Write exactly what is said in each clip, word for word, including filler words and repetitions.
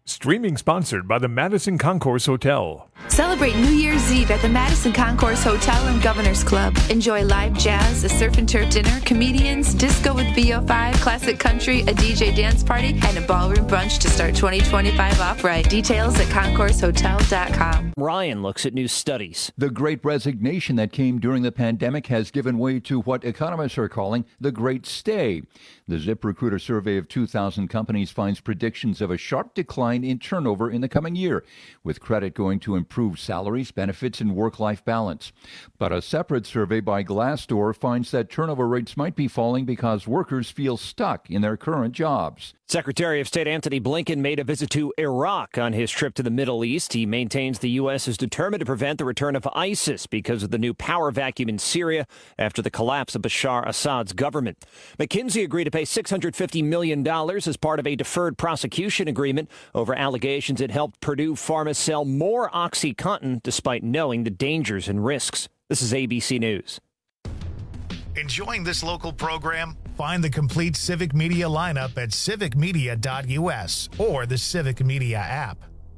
Streaming sponsored by the Madison Concourse Hotel. Celebrate New Year's Eve at the Madison Concourse Hotel and Governor's Club. Enjoy live jazz, a surf and turf dinner, comedians, disco with V O five, classic country, a D J dance party, and a ballroom brunch to start twenty twenty-five off right. Details at concourse hotel dot com. Ryan looks at new studies. The Great Resignation that came during the pandemic has given way to what economists are calling the Great Stay. The ZipRecruiter survey of two thousand companies finds predictions of a sharp decline in turnover in the coming year, with credit going to improve salaries, benefits, and work-life balance. But a separate survey by Glassdoor finds that turnover rates might be falling because workers feel stuck in their current jobs. Secretary of State Antony Blinken made a visit to Iraq on his trip to the Middle East. He maintains the U S is determined to prevent the return of ISIS because of the new power vacuum in Syria after the collapse of Bashar Assad's government. McKinsey agreed to pay six hundred fifty million dollars as part of a deferred prosecution agreement over allegations it helped Purdue Pharma sell more OxyContin despite knowing the dangers and risks. This is A B C News. Enjoying this local program? Find the complete Civic Media lineup at civic media dot u s or the Civic Media app.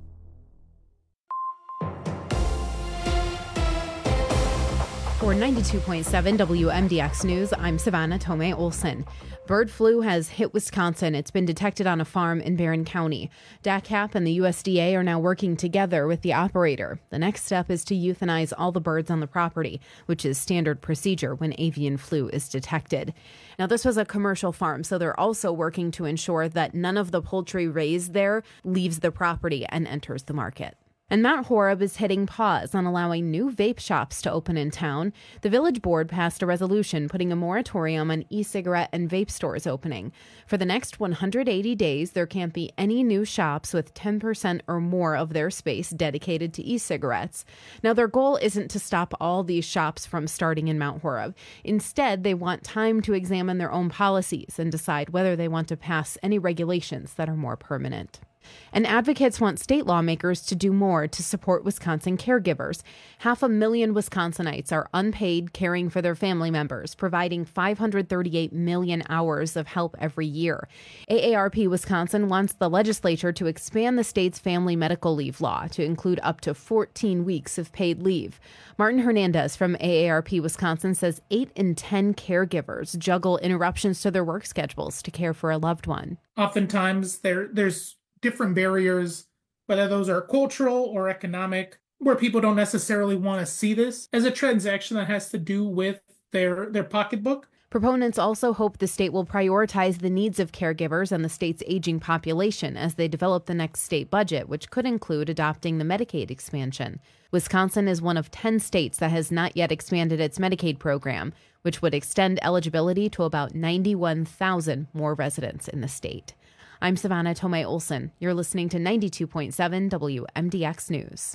For ninety-two point seven W M D X News, I'm Savannah Tomei Olson. Bird flu has hit Wisconsin. It's been detected on a farm in Barron County. D A C A P and the U S D A are now working together with the operator. The next step is to euthanize all the birds on the property, which is standard procedure when avian flu is detected. Now, this was a commercial farm, so they're also working to ensure that none of the poultry raised there leaves the property and enters the market. And Mount Horeb is hitting pause on allowing new vape shops to open in town. The village board passed a resolution putting a moratorium on e-cigarette and vape stores opening. For the next one hundred eighty days, there can't be any new shops with ten percent or more of their space dedicated to e-cigarettes. Now, their goal isn't to stop all these shops from starting in Mount Horeb. Instead, they want time to examine their own policies and decide whether they want to pass any regulations that are more permanent. And advocates want state lawmakers to do more to support Wisconsin caregivers. Half a million Wisconsinites are unpaid caring for their family members, providing five hundred thirty-eight million hours of help every year. A A R P Wisconsin wants the legislature to expand the state's family medical leave law to include up to fourteen weeks of paid leave. Martin Hernandez from A A R P Wisconsin says eight in ten caregivers juggle interruptions to their work schedules to care for a loved one. Oftentimes there there's different barriers, whether those are cultural or economic, where people don't necessarily want to see this as a transaction that has to do with their their pocketbook. Proponents also hope the state will prioritize the needs of caregivers and the state's aging population as they develop the next state budget, which could include adopting the Medicaid expansion. Wisconsin is one of ten states that has not yet expanded its Medicaid program, which would extend eligibility to about ninety-one thousand more residents in the state. I'm Savannah Tomei Olson. You're listening to ninety-two point seven W M D X News.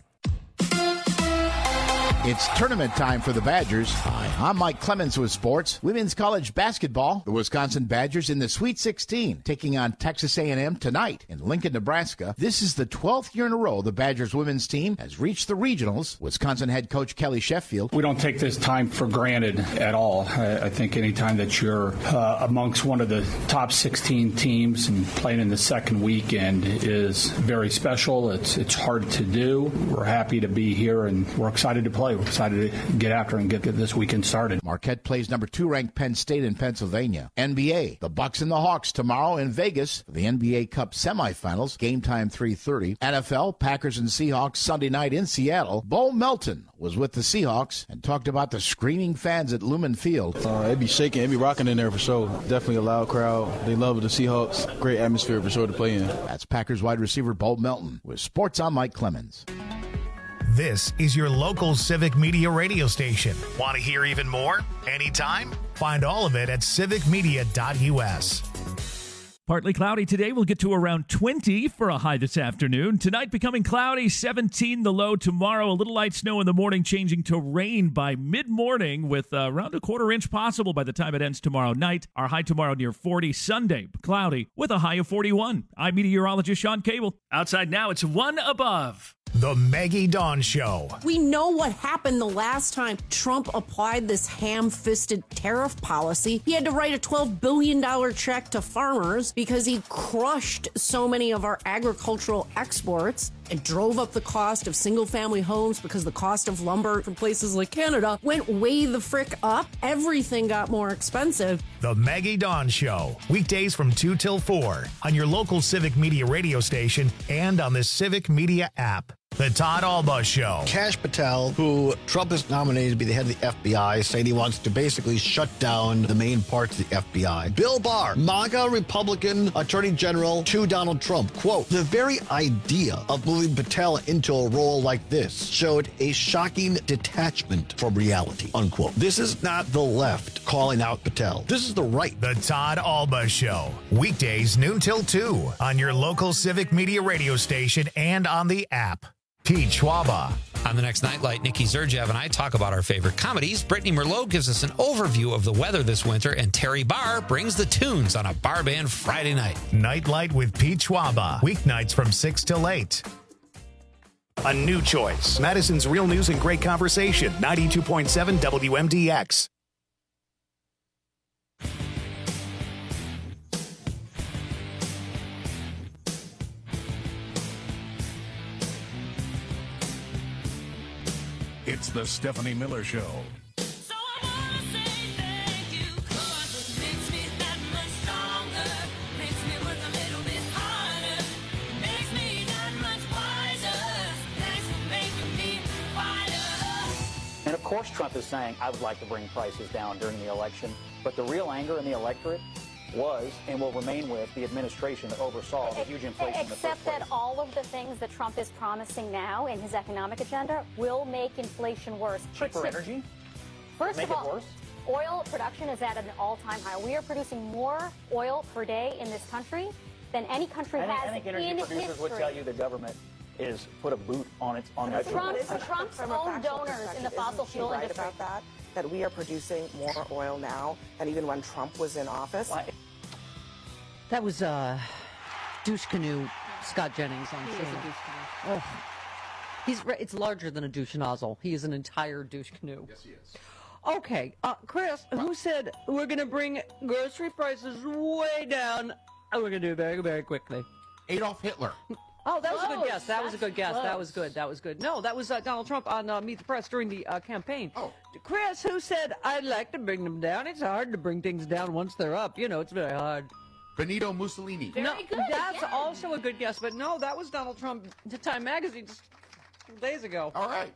It's tournament time for the Badgers. Hi, I'm Mike Clemens with sports. Women's college basketball. The Wisconsin Badgers in the Sweet sixteen, taking on Texas A and M tonight in Lincoln, Nebraska. This is the twelfth year in a row the Badgers women's team has reached the regionals. Wisconsin head coach Kelly Sheffield. We don't take this time for granted at all. I, I think any time that you're uh, amongst one of the top sixteen teams and playing in the second weekend is very special. It's it's hard to do. We're happy to be here and we're excited to play. We're excited to get after and get this weekend started. Marquette plays number two ranked Penn State in Pennsylvania. N B A, the Bucks and the Hawks tomorrow in Vegas for the N B A Cup semifinals. Game time three thirty. N F L, Packers and Seahawks Sunday night in Seattle. Bo Melton was with the Seahawks and talked about the screaming fans at Lumen Field. Uh, it'd be shaking, it'd be rocking in there for sure. Definitely a loud crowd. They love the Seahawks. Great atmosphere for sure to play in. That's Packers wide receiver Bo Melton with Sports on Mike Clemens. This is your local Civic Media radio station. Want to hear even more? Anytime? Find all of it at civic media dot u s. Partly cloudy today. We'll get to around twenty for a high this afternoon. Tonight becoming cloudy, seventeen the low. Tomorrow, a little light snow in the morning, changing to rain by mid-morning with uh, around a quarter inch possible by the time it ends tomorrow night. Our high tomorrow near forty. Sunday, cloudy with a high of forty-one. I'm meteorologist Sean Cable. Outside now, it's one above. The Maggie Dawn Show. We know what happened the last time Trump applied this ham-fisted tariff policy. He had to write a twelve billion dollars check to farmers because he crushed so many of our agricultural exports and drove up the cost of single-family homes because the cost of lumber from places like Canada went way the frick up. Everything got more expensive. The Maggie Dawn Show. Weekdays from two till four on your local Civic Media radio station and on the Civic Media app. The Todd Alba Show. Kash Patel, who Trump has nominated to be the head of the F B I, saying he wants to basically shut down the main parts of the F B I. Bill Barr, MAGA Republican Attorney General to Donald Trump. Quote, the very idea of moving Patel into a role like this showed a shocking detachment from reality, unquote. This is not the left calling out Patel. This is the right. The Todd Alba Show. Weekdays noon till two on your local Civic Media radio station and on the app. Pete Schwaba. On the next Nightlight, Nikki Zerjev and I talk about our favorite comedies. Brittany Merlot gives us an overview of the weather this winter, and Terry Barr brings the tunes on a bar band Friday night. Nightlight with Pete Schwaba. Weeknights from six till eight. A new choice. Madison's Real News and Great Conversation. ninety-two point seven W M D X. It's the Stephanie Miller Show. So I wanna say thank you, 'cause it makes me that much stronger, makes me work a little bit harder, makes me that much wiser. Thanks for making me wiser. And of course Trump is saying, I would like to bring prices down during the election, but the real anger in the electorate was and will remain with the administration that oversaw the huge inflation in the first Except place. that all of the things that Trump is promising now in his economic agenda will make inflation worse. Cheaper Partic- energy? First Make of all, it worse? oil production is at an all-time high. We are producing more oil per day in this country than any country I think, has I think energy in producers history. would tell you the government is put a boot on its on their Trump's, throat. Trump's From a own factual donors in the perspective, fossil isn't she fuel right industry. about that? That we are producing more oil now than even when Trump was in office? That was uh, douche canoe Scott Jennings on He is C N N. a douche Oh. He's re- it's larger than a douche nozzle. He is an entire douche canoe. Yes, he is. Okay, uh, Chris, who said we're going to bring grocery prices way down? And we're going to do it very, very quickly. Adolf Hitler. Oh, that was a good Close. guess. That was a good guess. That's That was good. That was good. No, that was uh, Donald Trump on uh, Meet the Press during the uh, campaign. Oh. Chris, who said I'd like to bring them down? It's hard to bring things down once they're up. You know, it's very hard. Benito Mussolini. no, that's also a good guess, but no, that was Donald Trump to Time Magazine just a few days ago. All right.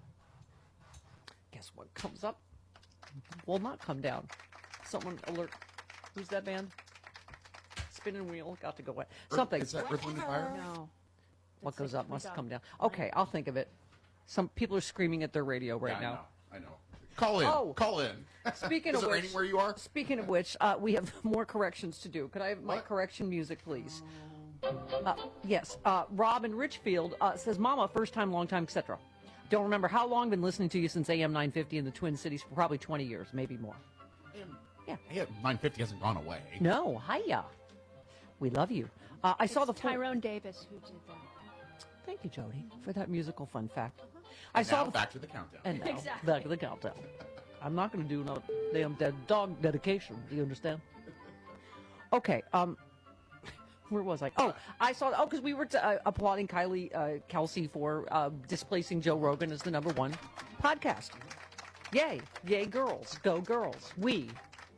Guess what comes up will not come down. Someone alert. Who's that band? Spinning Wheel got to go away. Something. Is that Earth, Wind and Fire? No. What goes up must come down. Okay, I'll think of it. Some people are screaming at their radio right Yeah, I now. know. I know. Call in. Oh. Call in. Speaking Is of it which, raining where you are? Speaking of which, uh, we have more corrections to do. Could I have my correction music, please? Uh, yes. Uh, Rob in Richfield uh, says, "Mama, first time, long time, et cetera. Don't remember how long. Been listening to you since A M nine fifty in the Twin Cities for probably twenty years, maybe more." Yeah. Yeah. nine fifty hasn't gone away. No, hiya. We love you. Uh, I saw the full- Tyrone Davis who did that. Thank you, Jody, for that musical fun fact. I And saw now the back to the countdown. And now Exactly. back to the countdown. I'm not going to do no damn dead dog dedication. Do you understand? Okay. Um, where was I? Oh, I saw. Oh, because we were t- uh, applauding Kylie uh, Kelsey for uh, displacing Joe Rogan as the number one podcast. Yay! Yay, girls! Go girls! We.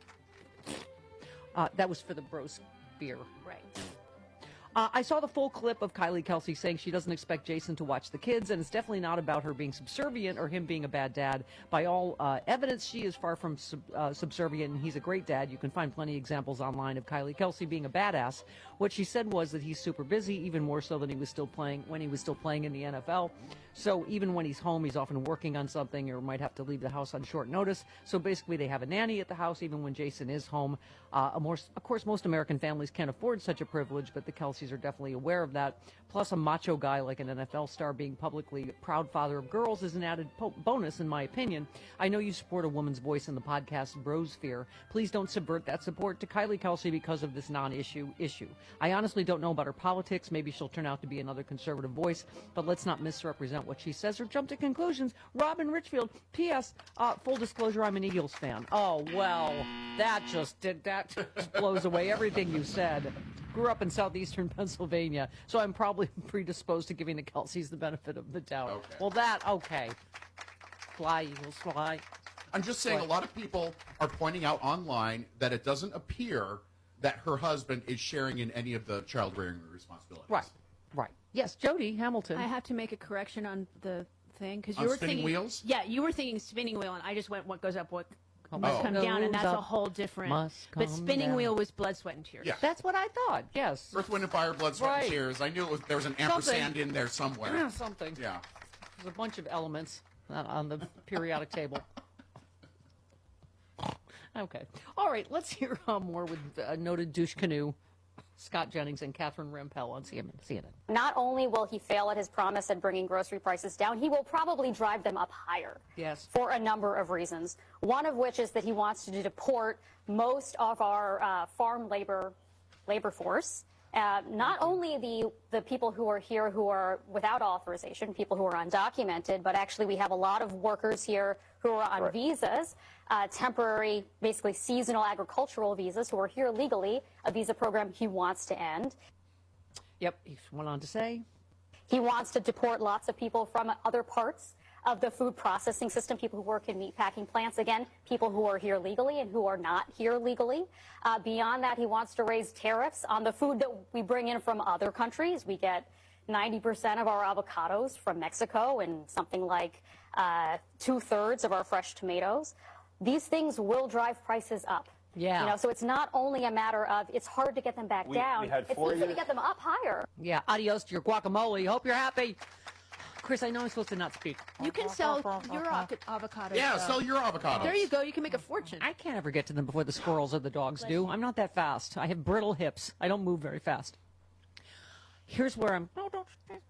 Uh, that was for the bros beer. Right. Uh, I saw the full clip of Kylie Kelsey saying she doesn't expect Jason to watch the kids, and it's definitely not about her being subservient or him being a bad dad. By all uh, evidence, she is far from sub, uh, subservient, and he's a great dad. You can find plenty of examples online of Kylie Kelsey being a badass. What she said was that he's super busy, even more so than he was still playing when he was still playing in the N F L. So even when he's home, he's often working on something or might have to leave the house on short notice. So basically, they have a nanny at the house even when Jason is home. Uh, a more, of course, most American families can't afford such a privilege, but the Kelseys are definitely aware of that. Plus, a macho guy like an N F L star being publicly proud father of girls is an added po- bonus, in my opinion. I know you support a woman's voice in the podcast Brosphere. Please don't subvert that support to Kylie Kelsey because of this non-issue issue. I honestly don't know about her politics. Maybe she'll turn out to be another conservative voice, but let's not misrepresent what she says or jump to conclusions. Robin Richfield, P S. Uh, full disclosure, I'm an Eagles fan. Oh, well, that just did that just blows away everything you said. Grew up in southeastern Pennsylvania, so I'm probably predisposed to giving the Kelseys the benefit of the doubt. Okay. Well, that, okay. Fly, Eagles, fly. I'm just saying, What? a lot of people are pointing out online that it doesn't appear that her husband is sharing in any of the child rearing responsibilities. Right, right. Yes, Jody Hamilton. I have to make a correction on the thing because On you were spinning thinking wheels? Yeah, you were thinking spinning wheel, and I just went what goes up, what Oh. must come down, and Goes that's a up, whole different. must But come spinning down. wheel was blood, sweat, and tears. Yeah. That's what I thought, yes. Earth, Wind, and Fire, Blood, Sweat, Right. and Tears. I knew it was, there was an Something. ampersand in there somewhere. Yeah, something. Yeah. There's a bunch of elements on- on the periodic table. Okay. All right, let's hear uh, more with uh, noted douche canoe, Scott Jennings and Catherine Rampell on C N N. Not only will he fail at his promise at bringing grocery prices down, he will probably drive them up higher. Yes. For a number of reasons. One of which is that he wants to deport most of our uh, farm labor labor force. Uh, not only the the people who are here who are without authorization, people who are undocumented, but actually we have a lot of workers here who are on visas, uh, temporary, basically seasonal agricultural visas, who are here legally, a visa program he wants to end. Yep, he went on to say. He wants to deport lots of people from other parts of the food processing system, people who work in meatpacking plants, again, people who are here legally and who are not here legally. Uh, beyond that, he wants to raise tariffs on the food that we bring in from other countries. We get ninety percent of our avocados from Mexico and something like uh, two-thirds of our fresh tomatoes. These things will drive prices up. Yeah. You know, so it's not only a matter of it's hard to get them back We- down. we had It's four easy to years- get them up higher. Yeah, adios to your guacamole. Hope you're happy. Chris, I know I'm supposed to not speak. You can sell your avo- avocados. Yeah, though. sell your avocados. There you go. You can make a fortune. I can't ever get to them before the squirrels or the dogs do. I'm not that fast. I have brittle hips. I don't move very fast. Here's where I'm. No, don't.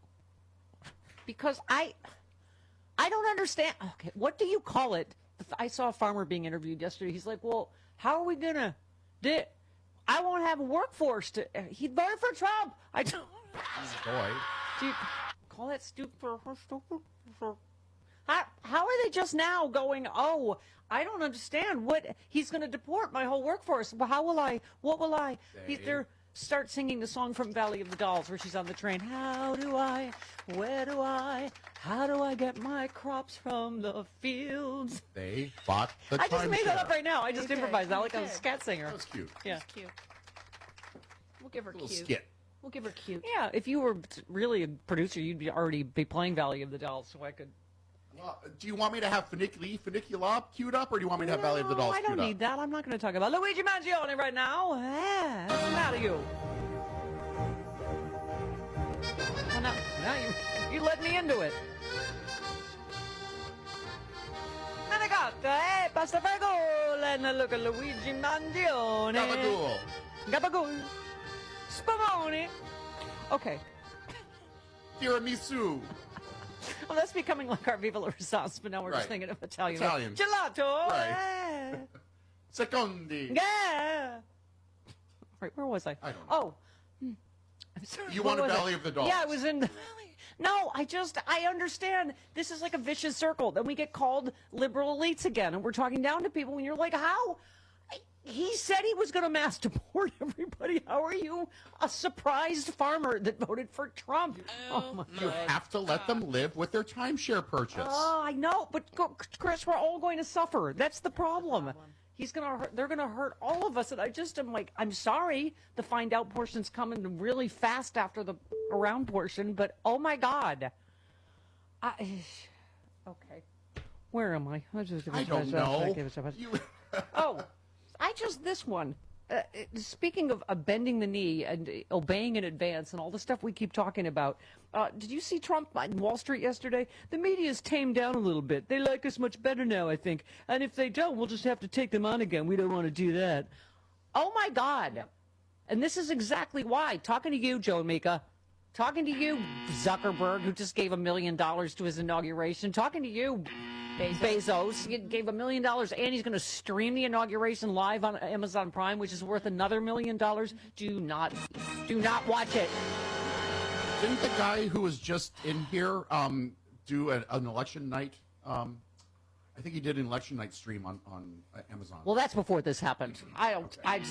Because I, I don't understand. Okay, what do you call it? I saw a farmer being interviewed yesterday. He's like, "Well, how are we gonna? Di- I won't have a workforce to." He voted for Trump. I don't. Boy. Do you call that stupid? stupid? How, how are they just now going, oh, I don't understand what he's going to deport my whole workforce. Well, how will I? What will I? He, they're start singing the song from Valley of the Dolls where she's on the train. How do I? Where do I? How do I get my crops from the fields? They bought the I just made that timeshare. up right now. I just You did. improvised that You like a did. scat singer. That was cute. Yeah. That's cute. We'll give her Little cute. skit. We'll give her cute. Yeah, if you were t- really a producer, you'd be already be playing Valley of the Dolls, so I could. Well, do you want me to have Funiculi, Funicula queued up, or do you want me to have Valley of the Dolls I don't queued need that. I'm not going to talk about Luigi Mangione right now. Ah, what's the matter, you? Well, now, now you, you let me into it. And I got the hey, pasta fagola, and look at Luigi Mangione. Gabagool. Gabagool. Spumoni. Okay. Tiramisu. Well, that's becoming like our Viva la Resistance, but now we're just Right. thinking of Italian. Italian. Gelato. Right. eh. Secondi. Yeah. Right, where was I? I don't know. Oh. Hmm. I'm sorry. You Where wanted was I? Valley of the Dolls. Yeah, I was in the Valley. No, I just, I understand. This is like a vicious circle. Then we get called liberal elites again, and we're talking down to people, and you're like, how? He said he was going to mass deport everybody. How are you a surprised farmer that voted for Trump? Oh, my You God. have to let them live with their timeshare purchase. Oh, I know, but go- Chris, we're all going to suffer. That's the problem. He's gonna hurt. They're gonna hurt all of us, and I just am like, I'm sorry. The find out portion's coming really fast after the around portion, but oh my God. I, okay, where am I? I, just, I don't know. You- Oh, I just this one. Uh, uh, speaking of uh, bending the knee and uh, obeying in advance and all the stuff we keep talking about, uh, did you see Trump on Wall Street yesterday? The media's tamed down a little bit. They like us much better now, I think. And if they don't, we'll just have to take them on again. We don't want to do that. Oh, my God. And this is exactly why. Talking to you, Joe and Mika. Talking to you, Zuckerberg, who just gave a million dollars to his inauguration. Talking to you, Bezos. Bezos. He gave a million dollars, and he's going to stream the inauguration live on Amazon Prime, which is worth another million dollars. Do not, do not watch it. Didn't the guy who was just in here um, do a, an election night? Um, I think he did an election night stream on, on uh, Amazon. Well, that's before this happened. I don't, Okay. I just,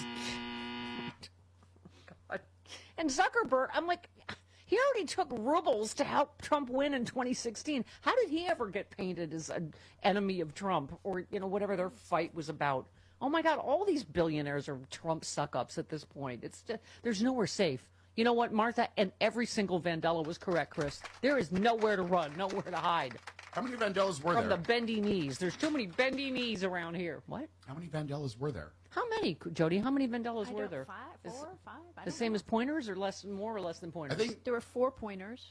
God. And Zuckerberg, I'm like, he already took rubles to help Trump win in twenty sixteen. How did he ever get painted as an enemy of Trump or, you know, whatever their fight was about? Oh, my God, all these billionaires are Trump suck-ups at this point. It's just, there's nowhere safe. You know what, Martha? And every single Vandella was correct, Chris. There is nowhere to run, nowhere to hide. How many Vandellas were From there? the bendy knees. There's too many bendy knees around here. What? How many Vandellas were there? How many, Jody? How many Vandellas I were don't- there? Five, Is- four, five. I The don't same know. as pointers, or less, more or less than pointers? think- There were four pointers.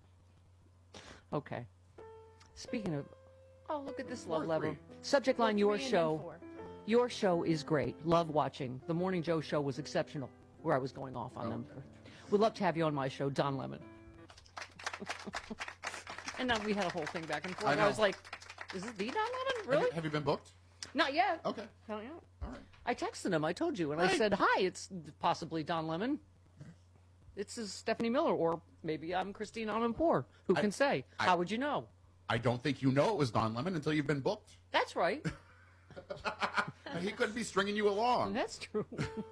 Okay. Speaking of, oh, look at this love Or level. three. Subject line: Well, Your three and then show. four. Your show is great. Love watching. The Morning Joe show was exceptional. Where I was going off on them. We'd love to have you on my show, Don Lemon. And then we had a whole thing back and forth. I I, know. was like, "Is this the Don Lemon? Have Really? you, have you been booked? Not yet. Okay. Not yet. All right. I texted him. I told you, and I Right. said, "Hi, it's possibly Don Lemon. It's is Stephanie Miller, or maybe I'm Christine Amanpour. Who can say? I- How would you know? I don't think you know it was Don Lemon until you've been booked. That's right. He couldn't be stringing you along. That's true.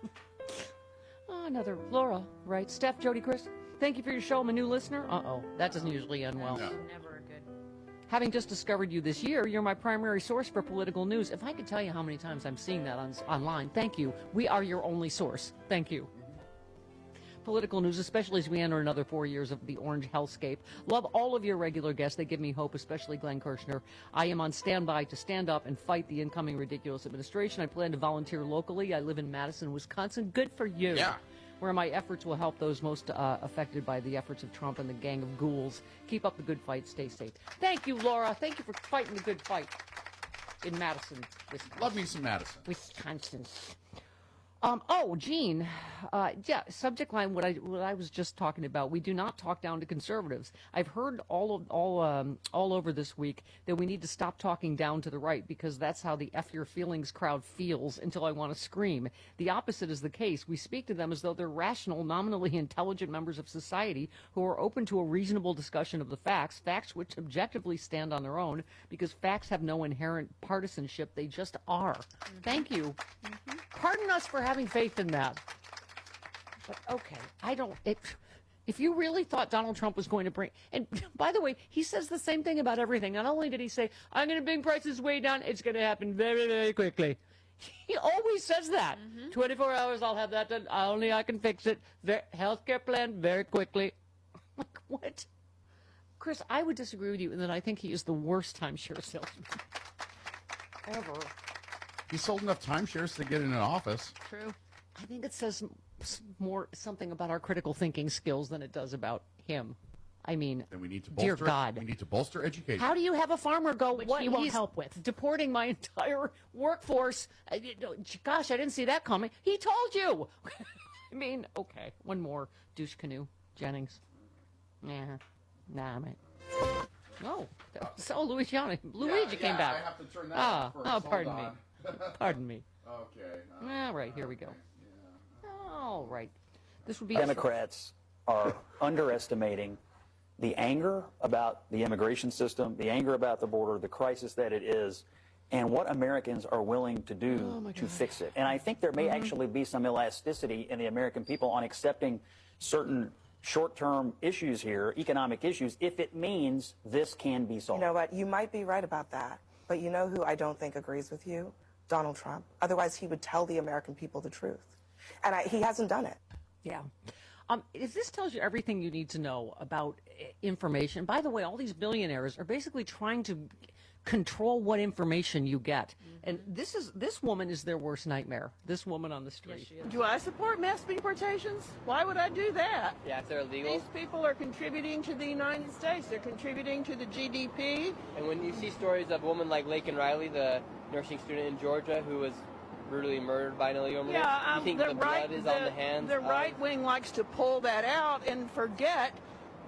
Oh, another Laura, right? Steph, Jody, Chris, thank you for your show. I'm a new listener. Uh-oh, that doesn't usually end well. Never good. Having just discovered you this year, you're my primary source for political news. If I could tell you how many times I'm seeing that on, online, thank you. We are your only source. Thank you. Political news, especially as we enter another four years of the orange hellscape. Love all of your regular guests. They give me hope, especially Glenn Kirshner. I am on standby to stand up and fight the incoming ridiculous administration. I plan to volunteer locally. I live in Madison, Wisconsin. Good for you. Yeah. Where my efforts will help those most uh, affected by the efforts of Trump and the gang of ghouls. Keep up the good fight. Stay safe. Thank you, Laura. Thank you for fighting the good fight in Madison, Wisconsin. Love me some Madison. Wisconsin. Um, oh, Gene, uh, yeah, subject line, what I, what I was just talking about, we do not talk down to conservatives. I've heard all of, all, um, all over this week that we need to stop talking down to the right because that's how the F your feelings crowd feels until I want to scream. The opposite is the case. We speak to them as though they're rational, nominally intelligent members of society who are open to a reasonable discussion of the facts, facts which objectively stand on their own because facts have no inherent partisanship. They just are. Thank you. Pardon us for having faith in that. But okay, I don't. It, if you really thought Donald Trump was going to bring, and by the way, he says the same thing about everything. Not only did he say, "I'm going to bring prices way down," it's going to happen very, very quickly. He always says that. twenty-four hours, I'll have that done. Only I can fix it. Ver- healthcare plan very quickly. Like what? Chris, I would disagree with you in that I think he is the worst timeshare salesman ever. He sold enough timeshares to get in an office. True. I think it says s- more something about our critical thinking skills than it does about him. I mean, Then we need to dear bolster. God. We need to bolster education. How do you have a farmer go, Which what, he won't he's help with. deporting my entire workforce? Uh, you know, Gosh, I didn't see that coming. He told you. I mean, okay, one more. Douche canoe. Jennings. Yeah. Nah, mate. No. So Luigi, Luigi came yeah, back. I have to turn that ah, off first. oh, Hold pardon me. on. Pardon me. Okay. All right, here we go. All right. This would be Democrats are underestimating the anger about the immigration system, the anger about the border, the crisis that it is, and what Americans are willing to do Oh, to fix it. And I think there may Mm-hmm. actually be some elasticity in the American people on accepting certain short-term issues here, economic issues, if it means this can be solved. You know what? You might be right about that. But you know who I don't think agrees with you? Donald Trump. Otherwise, he would tell the American people the truth. And I, he hasn't done it. Yeah. Um, is this tells you everything you need to know about uh, information. By the way, all these billionaires are basically trying to control what information you get. And this is this woman is their worst nightmare. This woman on the street. Do I support mass deportations? Why would I do that? Yeah, if they're illegal. These people are contributing to the United States. They're contributing to the G D P. And when you see stories of a woman like Laken Riley, the nursing student in Georgia who was brutally murdered by an illegal immigrant, Yeah, you um, think the the right, blood is the, on the hands the of... right wing likes to pull that out and forget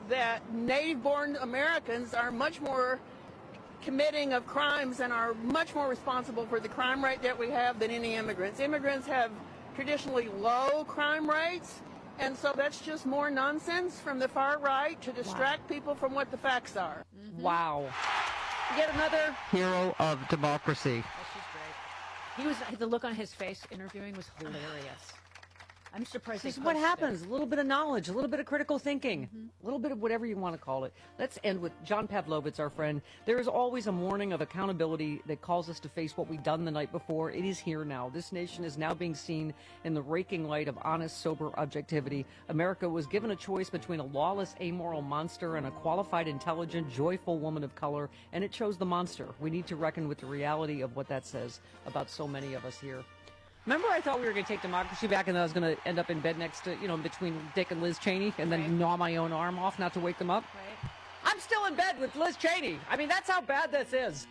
that native-born Americans are much more committing of crimes and are much more responsible for the crime rate that we have than any immigrants. Immigrants have traditionally low crime rates, and so that's just more nonsense from the far right to distract people from what the facts are. Wow. Yet another hero of democracy. He was the look on his face interviewing was hilarious. I'm surprised. This they is what posted it. happens. A little bit of knowledge, a little bit of critical thinking, a little bit of whatever you want to call it. Let's end with John Pavlovitz, our friend. There is always a morning of accountability that calls us to face what we've done the night before. It is here now. This nation is now being seen in the raking light of honest, sober objectivity. America was given a choice between a lawless, amoral monster and a qualified, intelligent, joyful woman of color, and it chose the monster. We need to reckon with the reality of what that says about so many of us here. Remember, I thought we were going to take democracy back, and then I was going to end up in bed next to, you know, between Dick and Liz Cheney, and then Right. gnaw my own arm off not to wake them up. Right. I'm still in bed with Liz Cheney. I mean, that's how bad this is.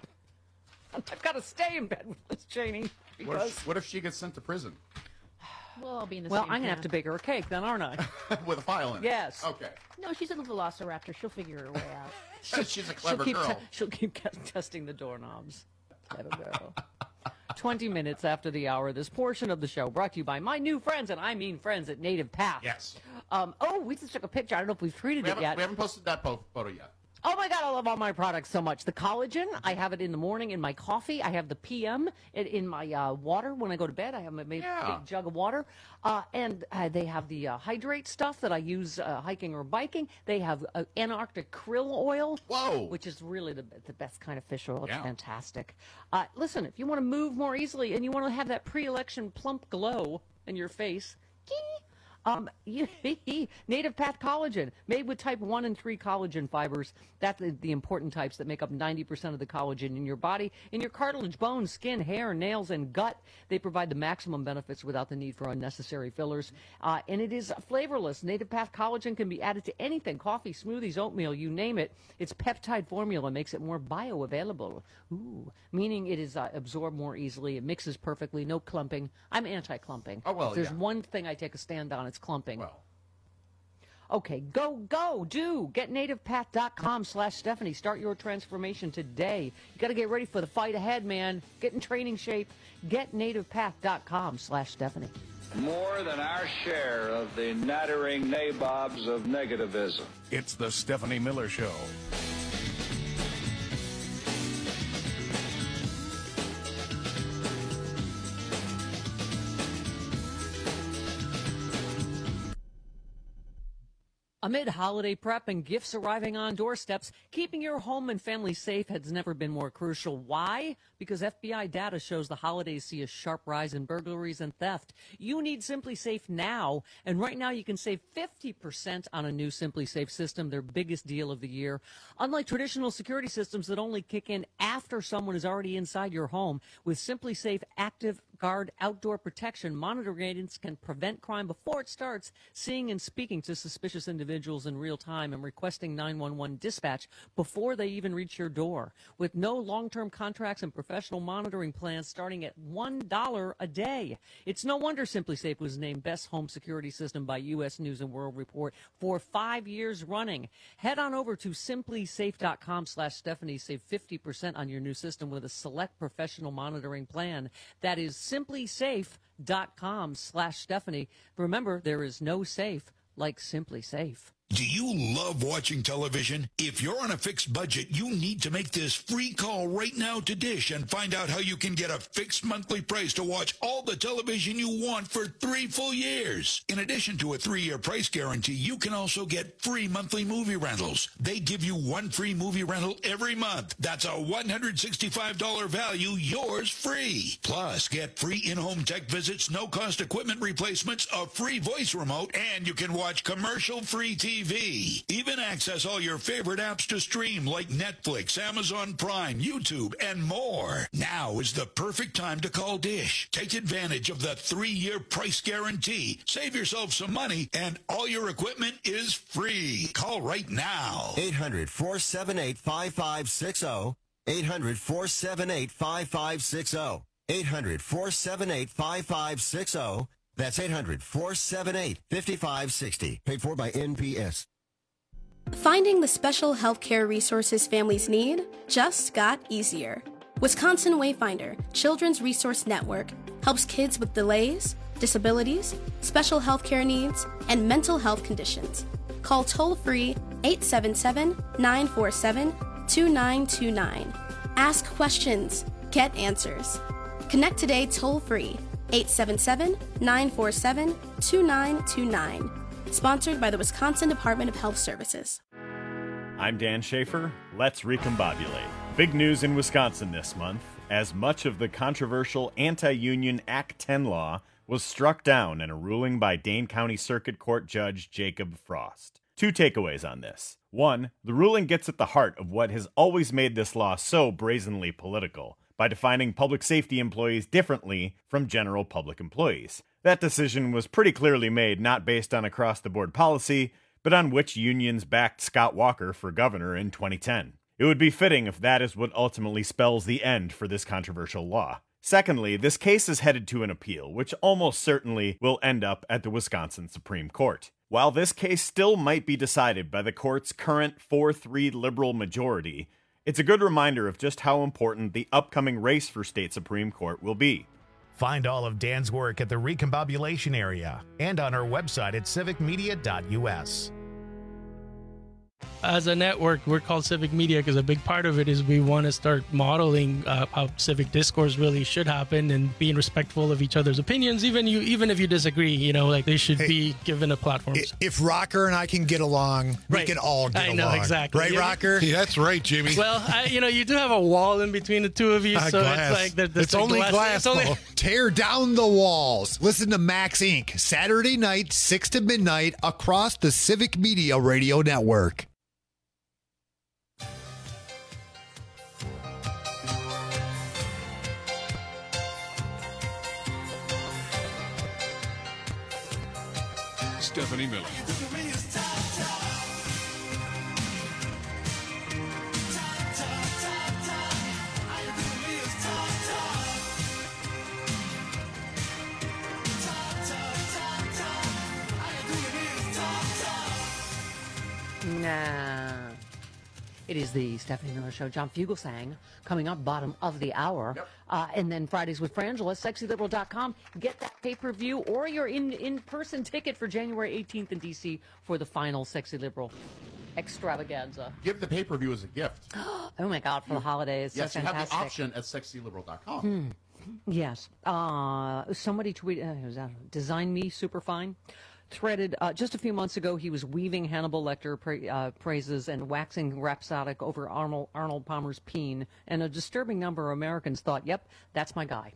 I've got to stay in bed with Liz Cheney What because. if, what if she gets sent to prison We'll all be in the Well, same I'm going to have camp. to bake her a cake then, aren't I? with a file in it? Yes. Okay. No, she's a velociraptor. She'll figure her way out. She's a clever she'll keep girl. te- she'll keep ca- testing the doorknobs. Clever girl. twenty minutes after the hour, this portion of the show brought to you by my new friends, and I mean friends at Native Path. Yes. Um, oh, we just took a picture. I don't know if we've tweeted We it haven't, yet. we haven't posted that po- photo yet. Oh my God, I love all my products so much. The collagen, I have it in the morning in my coffee. I have the P M in, in my uh, water when I go to bed. I have my big, Yeah. big jug of water. Uh, and uh, they have the uh, hydrate stuff that I use uh, hiking or biking. They have uh, Antarctic krill oil. Whoa. Which is really the, the best kind of fish oil. It's Yeah. fantastic. Uh, listen, if you want to move more easily and you want to have that pre-election plump glow in your face, Um, Native Path Collagen, made with type one and three collagen fibers. That's the, the important types that make up ninety percent of the collagen in your body, in your cartilage, bones, skin, hair, nails, and gut. They provide the maximum benefits without the need for unnecessary fillers. Uh, and it is flavorless. Native Path Collagen can be added to anything, coffee, smoothies, oatmeal, you name it. Its peptide formula makes it more bioavailable. Ooh, meaning it is uh, absorbed more easily. It mixes perfectly, no clumping. I'm anti-clumping. Oh, well, If there's yeah. one thing I take a stand on, it's clumping. Well. Okay, go, go, do. Get nativepath.com slash Stephanie. Start your transformation today. You got to get ready for the fight ahead, man. Get in training shape. Get nativepath.com slash Stephanie. More than our share of the nattering nabobs of negativism. It's the Stephanie Miller Show. Amid holiday prep and gifts arriving on doorsteps, keeping your home and family safe has never been more crucial. Why? Because F B I data shows the holidays see a sharp rise in burglaries and theft. You need Simply Safe now, and right now you can save fifty percent on a new Simply Safe system, their biggest deal of the year. Unlike traditional security systems that only kick in after someone is already inside your home, with Simply Safe Active Guard outdoor protection, monitoring agents can prevent crime before it starts, seeing and speaking to suspicious individuals in real time and requesting nine one one dispatch before they even reach your door. With no long-term contracts and professional monitoring plans starting at one dollar a day. It's no wonder Simply Safe was named Best Home Security System by U S News and World Report for five years running. Head on over to simplysafe.com slash Stephanie. Save fifty percent on your new system with a select professional monitoring plan. That is simplysafe.com slash Stephanie. Remember, there is no safe like Simply Safe. Do you love watching television? If you're on a fixed budget, you need to make this free call right now to Dish and find out how you can get a fixed monthly price to watch all the television you want for three full years. In addition to a three-year price guarantee, you can also get free monthly movie rentals. They give you one free movie rental every month. That's a one hundred sixty-five dollars value, yours free. Plus, get free in-home tech visits, no-cost equipment replacements, a free voice remote, and you can watch commercial-free T V. T V. Even access all your favorite apps to stream like Netflix, Amazon Prime, YouTube, and more. Now is the perfect time to call Dish. Take advantage of the three-year price guarantee. Save yourself some money, and all your equipment is free. Call right now. eight hundred, four seven eight, five five six zero. eight hundred, four seven eight, five five six zero. eight hundred, four seven eight, five five six zero. That's eight hundred, four seven eight, five five six zero. Paid for by N P S. Finding the special healthcare resources families need just got easier. Wisconsin Wayfinder Children's Resource Network helps kids with delays, disabilities, special healthcare needs, and mental health conditions. Call toll-free eight seven seven, nine four seven, two nine two nine. Ask questions. Get answers. Connect today toll-free eight seven seven, nine four seven, two nine two nine. Sponsored by the Wisconsin Department of Health Services. I'm Dan Schaefer. Let's recombobulate. Big news in Wisconsin this month, as much of the controversial anti-union Act ten law was struck down in a ruling by Dane County Circuit Court Judge Jacob Frost. Two takeaways on this. One, the ruling gets at the heart of what has always made this law so brazenly political, by defining public safety employees differently from general public employees. That decision was pretty clearly made not based on across-the-board policy, but on which unions backed Scott Walker for governor in twenty ten. It would be fitting if that is what ultimately spells the end for this controversial law. Secondly, this case is headed to an appeal, which almost certainly will end up at the Wisconsin Supreme Court. While this case still might be decided by the court's current four three liberal majority, it's a good reminder of just how important the upcoming race for state Supreme Court will be. Find all of Dan's work at the Recombobulation area and on our website at civic media dot u s. As a network, we're called Civic Media because a big part of it is we want to start modeling uh, how civic discourse really should happen and being respectful of each other's opinions, even you, even if you disagree. You know, like they should Hey, be given a platform. If Rocker and I can get along, we Right. can all get I along. know, exactly. Right, Yeah. Rocker? Yeah, that's right, Jimmy. Well, I, you know, you do have a wall in between the two of you, Ah, so glass. it's like there- there's it's a only glass. glass. It's only- though. Tear down the walls. Listen to Max Incorporated. Saturday night, six to midnight, across the Civic Media Radio Network. Stephanie Miller. Nah. It is the Stephanie Miller Show. John Fugelsang coming up bottom of the hour. Uh, and then Fridays with Frangela, sexy liberal dot com. Get that pay-per-view or your in, in-person ticket for January eighteenth in D C for the final Sexy Liberal extravaganza. Give the pay-per-view as a gift. Oh, my God, for the holidays. Yes, so you have the fantastic. option at sexy liberal dot com. Hmm. Yes. Uh, somebody tweeted, uh, was that Design Me Superfine? Threaded uh, just a few months ago, he was weaving Hannibal Lecter pra- uh, praises and waxing rhapsodic over Arnold, Arnold Palmer's peen, and a disturbing number of Americans thought, yep, that's my guy.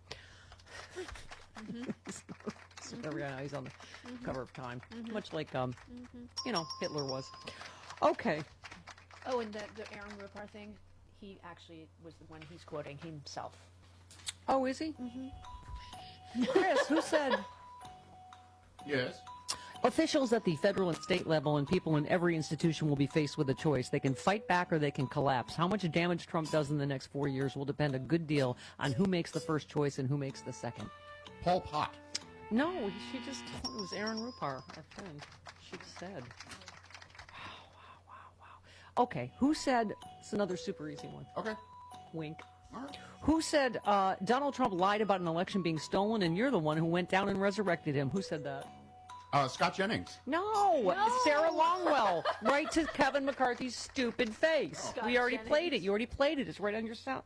So there we are. He's on the cover of Time, much like, um, you know, Hitler was. Okay. Oh, and the, the Aaron Rupar thing, he actually was the one he's quoting himself. Oh, is he? Mm-hmm. Chris, who said... Yes. Officials at the federal and state level and people in every institution will be faced with a choice. They can fight back or they can collapse. How much damage Trump does in the next four years will depend a good deal on who makes the first choice and who makes the second. Paul Pot. No, she just, it was Aaron Rupar, our friend. She said. Wow, wow, wow, wow. Okay, who said, it's another super easy one. Okay. Wink. Who said uh, Donald Trump lied about an election being stolen and you're the one who went down and resurrected him? Who said that? Uh, Scott Jennings. No, it's Sarah Longwell. Right to Kevin McCarthy's stupid face. Scott we already Jennings. played it. You already played it. It's right on your sound.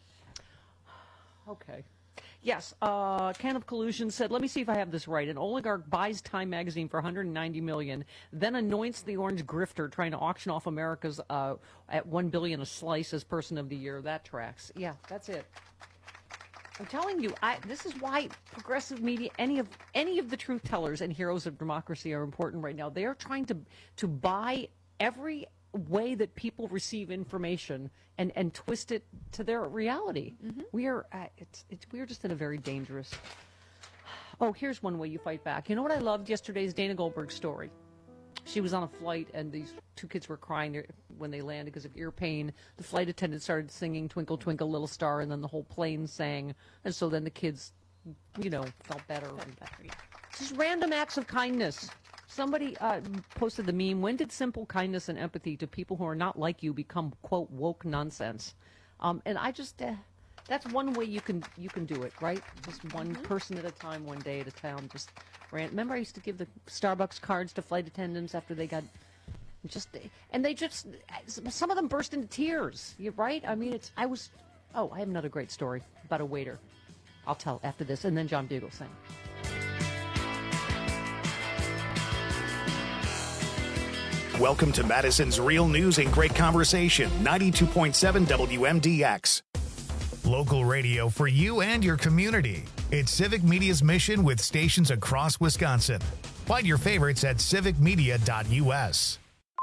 Okay. Yes, uh, Can of Collusion said, let me see if I have this right. An oligarch buys Time magazine for one hundred ninety million dollars, then anoints the orange grifter trying to auction off America's uh, at one billion dollars a slice as person of the year. That tracks. Yeah, that's it. I'm telling you, I, this is why progressive media, any of any of the truth tellers and heroes of democracy are important right now. They are trying to to buy every way that people receive information and, and twist it to their reality. We are uh, it's it's we are just in a very dangerous. Oh, here's one way you fight back. You know what I loved yesterday's Dana Goldberg story. She was on a flight, and these two kids were crying there when they landed because of ear pain. The flight attendant started singing Twinkle, Twinkle, Little Star, and then the whole plane sang. And so then the kids, you know, felt better. And better. Just random acts of kindness. Somebody uh, posted the meme, when did simple kindness and empathy to people who are not like you become, quote, woke nonsense? Um, and I just, uh, that's one way you can you can do it, right? Just one person at a time, one day at a time. Just ran. Remember I used to give the Starbucks cards to flight attendants after they got, just, and they just, some of them burst into tears, you're right? I mean, it's, I was, oh, I have another great story about a waiter. I'll tell after this, and then John Bugleson. Welcome to Madison's Real News and Great Conversation, ninety-two point seven W M D X. Local radio for you and your community. It's Civic Media's mission with stations across Wisconsin. Find your favorites at civic media dot U S.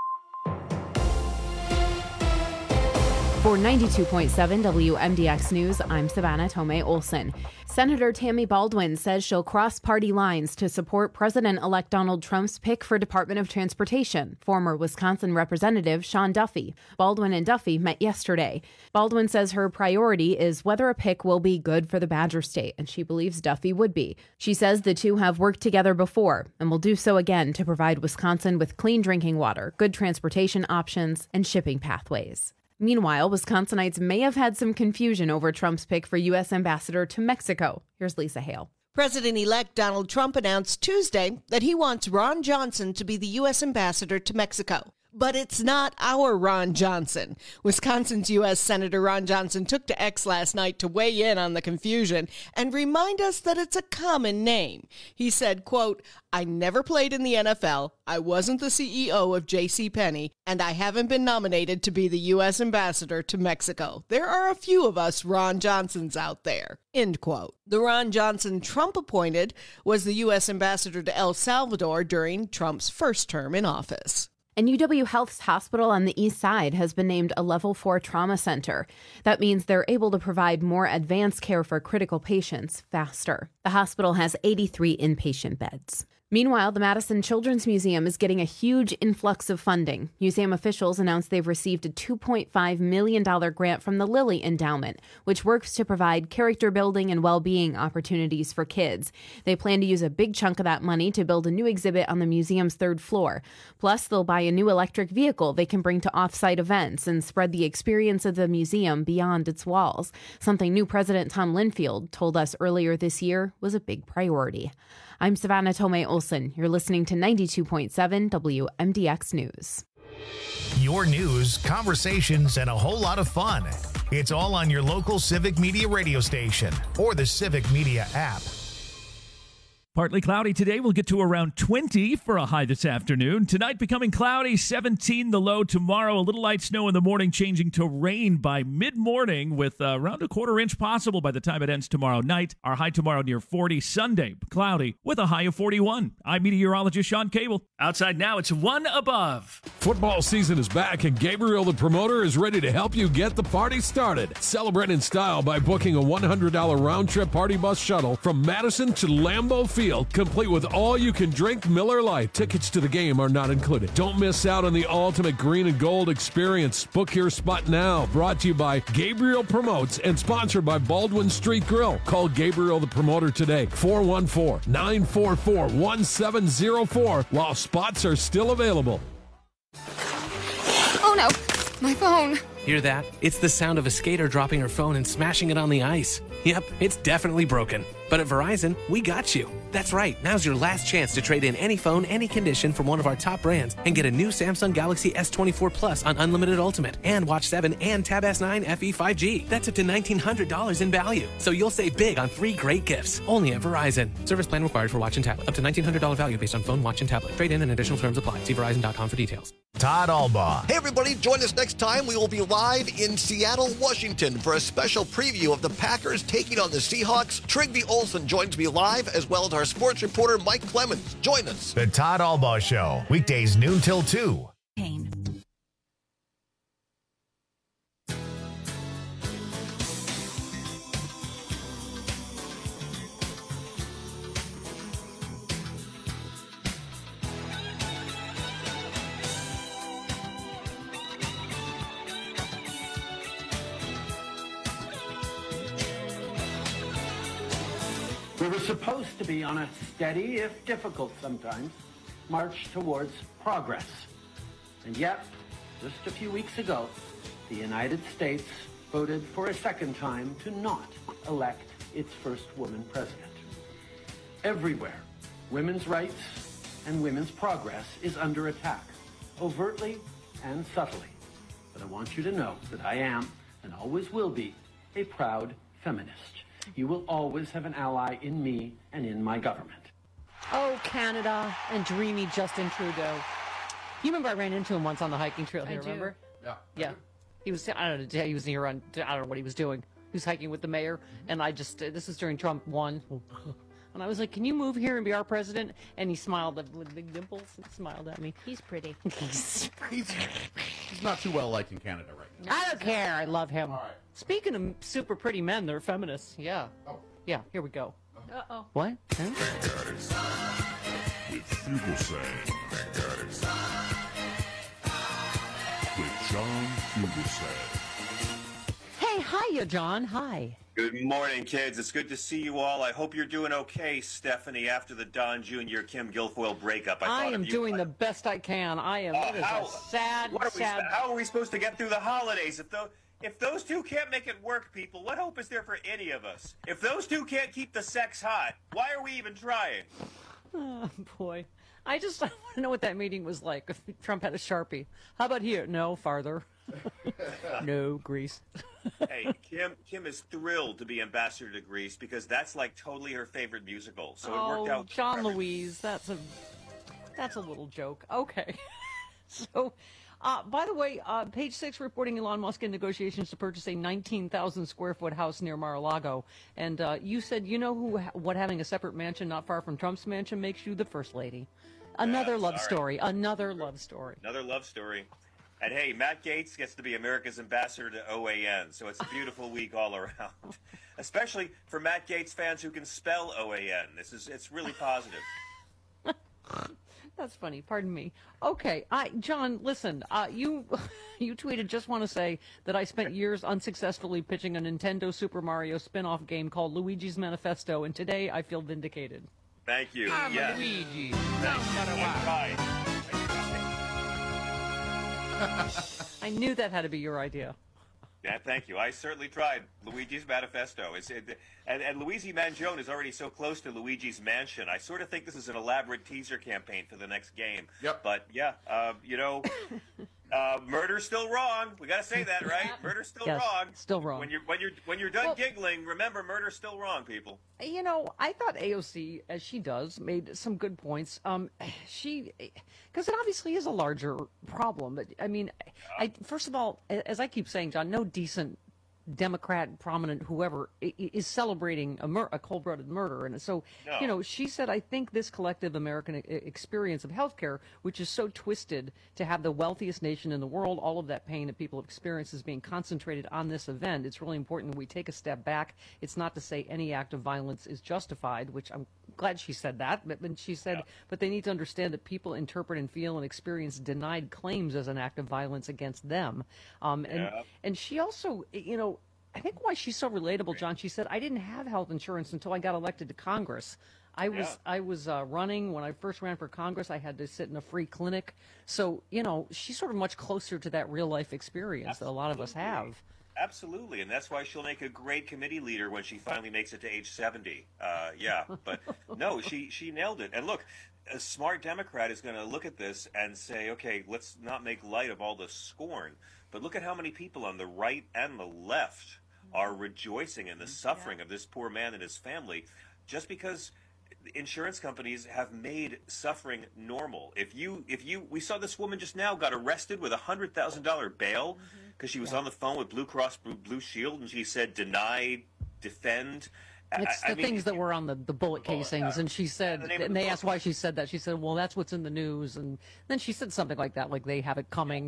For ninety-two point seven W M D X News, I'm Savannah Tomei Olson. Senator Tammy Baldwin says she'll cross party lines to support President-elect Donald Trump's pick for Department of Transportation, former Wisconsin Representative Sean Duffy. Baldwin and Duffy met yesterday. Baldwin says her priority is whether a pick will be good for the Badger State, and she believes Duffy would be. She says the two have worked together before and will do so again to provide Wisconsin with clean drinking water, good transportation options, and shipping pathways. Meanwhile, Wisconsinites may have had some confusion over Trump's pick for U S ambassador to Mexico. Here's Lisa Hale. President-elect Donald Trump announced Tuesday that he wants Ron Johnson to be the U S ambassador to Mexico. But it's not our Ron Johnson. Wisconsin's U S Senator Ron Johnson took to X last night to weigh in on the confusion and remind us that it's a common name. He said, quote, I never played in the N F L, I wasn't the C E O of J C Penney, and I haven't been nominated to be the U S ambassador to Mexico. There are a few of us Ron Johnsons out there, end quote. The Ron Johnson Trump appointed was the U S ambassador to El Salvador during Trump's first term in office. And U W Health's hospital on the east side has been named a level four trauma center. That means they're able to provide more advanced care for critical patients faster. The hospital has eighty-three inpatient beds. Meanwhile, the Madison Children's Museum is getting a huge influx of funding. Museum officials announced they've received a two point five million dollars grant from the Lilly Endowment, which works to provide character building and well-being opportunities for kids. They plan to use a big chunk of that money to build a new exhibit on the museum's third floor. Plus, they'll buy a new electric vehicle they can bring to off-site events and spread the experience of the museum beyond its walls, something new President Tom Linfield told us earlier this year was a big priority. I'm Savannah Tomei Olson. You're listening to ninety-two point seven W M D X News. Your news, conversations, and a whole lot of fun. It's all on your local Civic Media radio station or the Civic Media app. Partly cloudy today. We'll get to around twenty for a high this afternoon. Tonight becoming cloudy, seventeen the low. Tomorrow, a little light snow in the morning, changing to rain by mid-morning with uh, around a quarter inch possible by the time it ends tomorrow night. Our high tomorrow near forty. Sunday, cloudy with a high of forty-one. I'm meteorologist Sean Cable. Outside now, it's one above. Football season is back, and Gabriel the Promoter is ready to help you get the party started. Celebrate in style by booking a one hundred dollars round-trip party bus shuttle from Madison to Lambeau Field, complete with all-you-can-drink Miller Lite. Tickets to the game are not included. Don't miss out on the ultimate green and gold experience. Book your spot now. Brought to you by Gabriel Promotes and sponsored by Baldwin Street Grill. Call Gabriel the Promoter today, four one four, nine four four, one seven zero four, while spots are still available. Oh no, my phone. Hear that? It's the sound of a skater dropping her phone and smashing it on the ice. Yep, it's definitely broken. But at Verizon, we got you. That's right. Now's your last chance to trade in any phone, any condition from one of our top brands and get a new Samsung Galaxy S twenty-four Plus on Unlimited Ultimate and Watch seven and Tab S nine F E five G. That's up to nineteen hundred dollars in value. So you'll save big on three great gifts. Only at Verizon. Service plan required for watch and tablet. Up to nineteen hundred dollars value based on phone, watch, and tablet. Trade in and additional terms apply. See Verizon dot com for details. Todd Albaugh. Hey, everybody, join us next time. We will be live in Seattle, Washington for a special preview of the Packers taking on the Seahawks. Trigby Olson joins me live, as well as our sports reporter, Mike Clemens. Join us. The Todd Albaugh Show, weekdays noon till two. Pain. We were supposed to be on a steady, if difficult sometimes, march towards progress. And yet, just a few weeks ago, the United States voted for a second time to not elect its first woman president. Everywhere, women's rights and women's progress is under attack, overtly and subtly. But I want you to know that I am, and always will be, a proud feminist. You will always have an ally in me and in my government. Oh, Canada and dreamy Justin Trudeau. You remember I ran into him once on the hiking trail here, I do. remember? Yeah. Yeah. He was, I don't know, he was near on, I don't know what he was doing. He was hiking with the mayor, and I just, this is during Trump one. And I was like, can you move here and be our president? And he smiled with big dimples and smiled at me. He's pretty. He's, He's, he's not too well liked in Canada right now. I don't care. I love him. All right. Speaking of super pretty men, they're feminists. Yeah. Oh. Yeah, here we go. Uh-oh. What? Huh? With Fugelsang. With John Fugelsang. Hey, hiya, John. Hi. Good morning, kids. It's good to see you all. I hope you're doing okay, Stephanie, after the Don Junior Kim Guilfoyle breakup. I, I thought am of you. doing the best I can. I am. Oh, It is how- a sad, What are we, sad. how are we supposed to get through the holidays? If, tho- if those two can't make it work, people, what hope is there for any of us? If those two can't keep the sex hot, why are we even trying? Oh, boy. I just I want to know what that meeting was like. If Trump had a Sharpie. How about here? No, farther. No, Greece. Hey, Kim Kim is thrilled to be ambassador to Greece because that's like totally her favorite musical. So it worked Oh, out. John Louise, that's a that's a little joke. Okay. So, uh, by the way, uh, page six reporting Elon Musk in negotiations to purchase a nineteen thousand square foot house near Mar-a-Lago. And uh, you said, you know who what having a separate mansion not far from Trump's mansion makes you? The first lady. Another Yeah, love sorry. story. Another love story. Another love story. And hey, Matt Gaetz gets to be America's ambassador to O A N, so it's a beautiful week all around. Especially for Matt Gaetz fans who can spell O A N. This is it's really positive. That's funny. Pardon me. Okay, I John, listen. Uh, you you tweeted. Just want to say that I spent years unsuccessfully pitching a Nintendo Super Mario spin-off game called Luigi's Manifesto, and today I feel vindicated. Thank you. I'm yes. Luigi. Thank you. I knew that had to be your idea. Yeah, thank you. I certainly tried Luigi's Manifesto. It's, it, and, and Luigi Mangione is already so close to Luigi's Mansion. I sort of think this is an elaborate teaser campaign for the next game. Yep. But yeah, uh, you know, uh, murder's still wrong. We got to say that, right? Murder's still Yes, wrong. still wrong. When you're when you're when you're done Well- giggling, remember murder's still wrong, people. You know, I thought A O C, as she does, made some good points. Um, she, because it obviously is a larger problem. But I mean, I first of all, as I keep saying, John, no decent Democrat, prominent, whoever i- i- is celebrating a, mur- a cold-blooded murder, and so No. you know, she said, I think this collective American e- experience of healthcare, which is so twisted to have the wealthiest nation in the world, all of that pain that people have experienced is being concentrated on this event. It's really important that we take a step back. It's not to say any act of violence is justified, which I'm glad she said that. But then she said, but they need to understand that people interpret and feel and experience denied claims as an act of violence against them. Um, and Yeah. and she also, you know, I think why she's so relatable, John. She said, I didn't have health insurance until I got elected to Congress. I was Yeah. I was uh, running when I first ran for Congress. I had to sit in a free clinic. So, you know, she's sort of much closer to that real life experience that a lot of us have. Absolutely, and that's why she'll make a great committee leader when she finally makes it to age seventy. Uh, yeah, but no, she she nailed it. And look, a smart Democrat is going to look at this and say, okay, let's not make light of all the scorn, but look at how many people on the right and the left are rejoicing in the suffering of this poor man and his family, just because insurance companies have made suffering normal. If you, if you, we saw this woman just now got arrested with a hundred thousand dollar bail because she was on the phone with Blue Cross Blue, Blue Shield, and she said deny, defend. It's I- the I mean, things that were on the, the bullet casings, and she said, the name of and the they book. asked why she said that. She said, well, that's what's in the news, and then she said something like that, like they have it coming.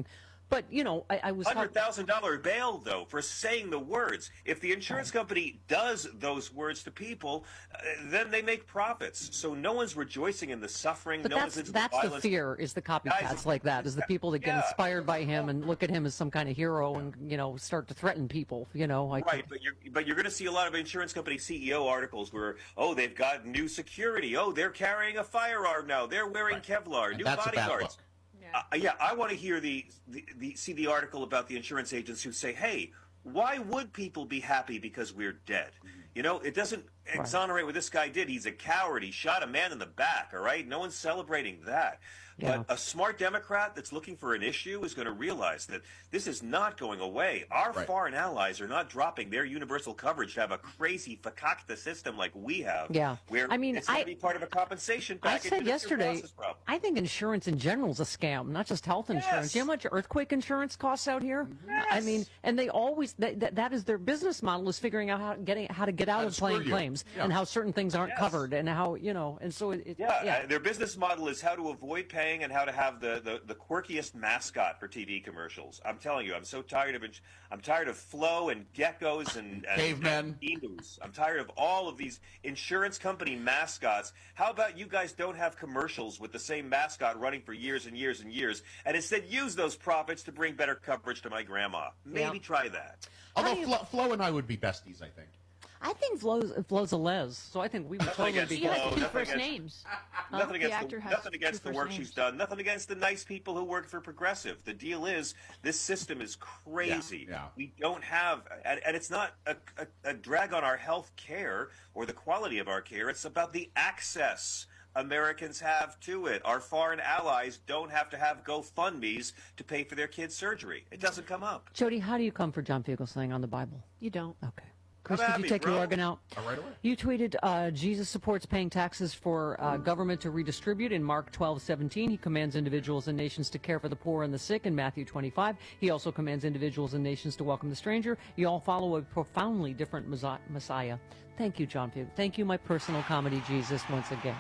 But, you know, I, I was... one hundred thousand dollars bail, though, for saying the words. If the insurance company does those words to people, uh, then they make profits. So no one's rejoicing in the suffering. But no that's, one's into that's the the violence. fear, is the copycats Guys, like that, is the people that get yeah. inspired by him and look at him as some kind of hero and, you know, start to threaten people, you know. Like, Right, but you're but you're going to see a lot of insurance company C E O articles where, oh, they've got new security. Oh, they're carrying a firearm now. They're wearing Right. Kevlar. And New that's a bad bodyguards. look. Uh, yeah, I want to hear the, the, the see the article about the insurance agents who say, "Hey, why would people be happy because we're dead?" Mm-hmm. You know, it doesn't exonerate what this guy did. He's a coward. He shot a man in the back. All right, no one's celebrating that. Yeah. But a smart Democrat that's looking for an issue is going to realize that this is not going away. Our Right. foreign allies are not dropping their universal coverage to have a crazy fakakta system like we have. Yeah. Where I mean, it's going I- to be part of a compensation I package. said and it's your yesterday, boss's problem. I think insurance in general is a scam, not just health insurance. Yes. You know how much earthquake insurance costs out here? I mean, and they always that, that, that is their business model, is figuring out how getting how to get out How of to paying screw you. claims Yeah. and how certain things aren't Yes. covered and how, you know, and so it, it Yeah, yeah. uh, their business model is how to avoid paying and how to have the, the, the quirkiest mascot for T V commercials. I'm telling you, I'm so tired of it. I'm tired of Flo and geckos and, and Cavemen. and emus. I'm tired of all of these insurance company mascots. How about you guys don't have commercials with the same mascot running for years and years and years, and instead use those profits to bring better coverage to my grandma? Maybe Yeah. try that. Although do you- Flo, Flo and I would be besties, I think. I think Flo's, Flo's a les, so I think we would Nothing totally against be She has Flo, two nothing first against- names. Nothing The against actor the, has nothing against two the first work names. she's done. Nothing against the nice people who work for Progressive. The deal is, this system is crazy. Yeah, yeah. We don't have, and, and it's not a, a, a drag on our health care or the quality of our care. It's about the access Americans have to it. Our foreign allies don't have to have GoFundMes to pay for their kids' surgery. It doesn't come up. Jody, how do you come for John Fugelsang on the Bible? You don't. Okay. Chris, I'm did happy, you take bro. your organ out? Oh, right away. You tweeted, uh, Jesus supports paying taxes for uh, government to redistribute. In Mark twelve seventeen, he commands individuals and nations to care for the poor and the sick. In Matthew twenty-five, he also commands individuals and nations to welcome the stranger. You all follow a profoundly different mesi- Messiah. Thank you, John Fugel. Thank you, my personal comedy Jesus, once again.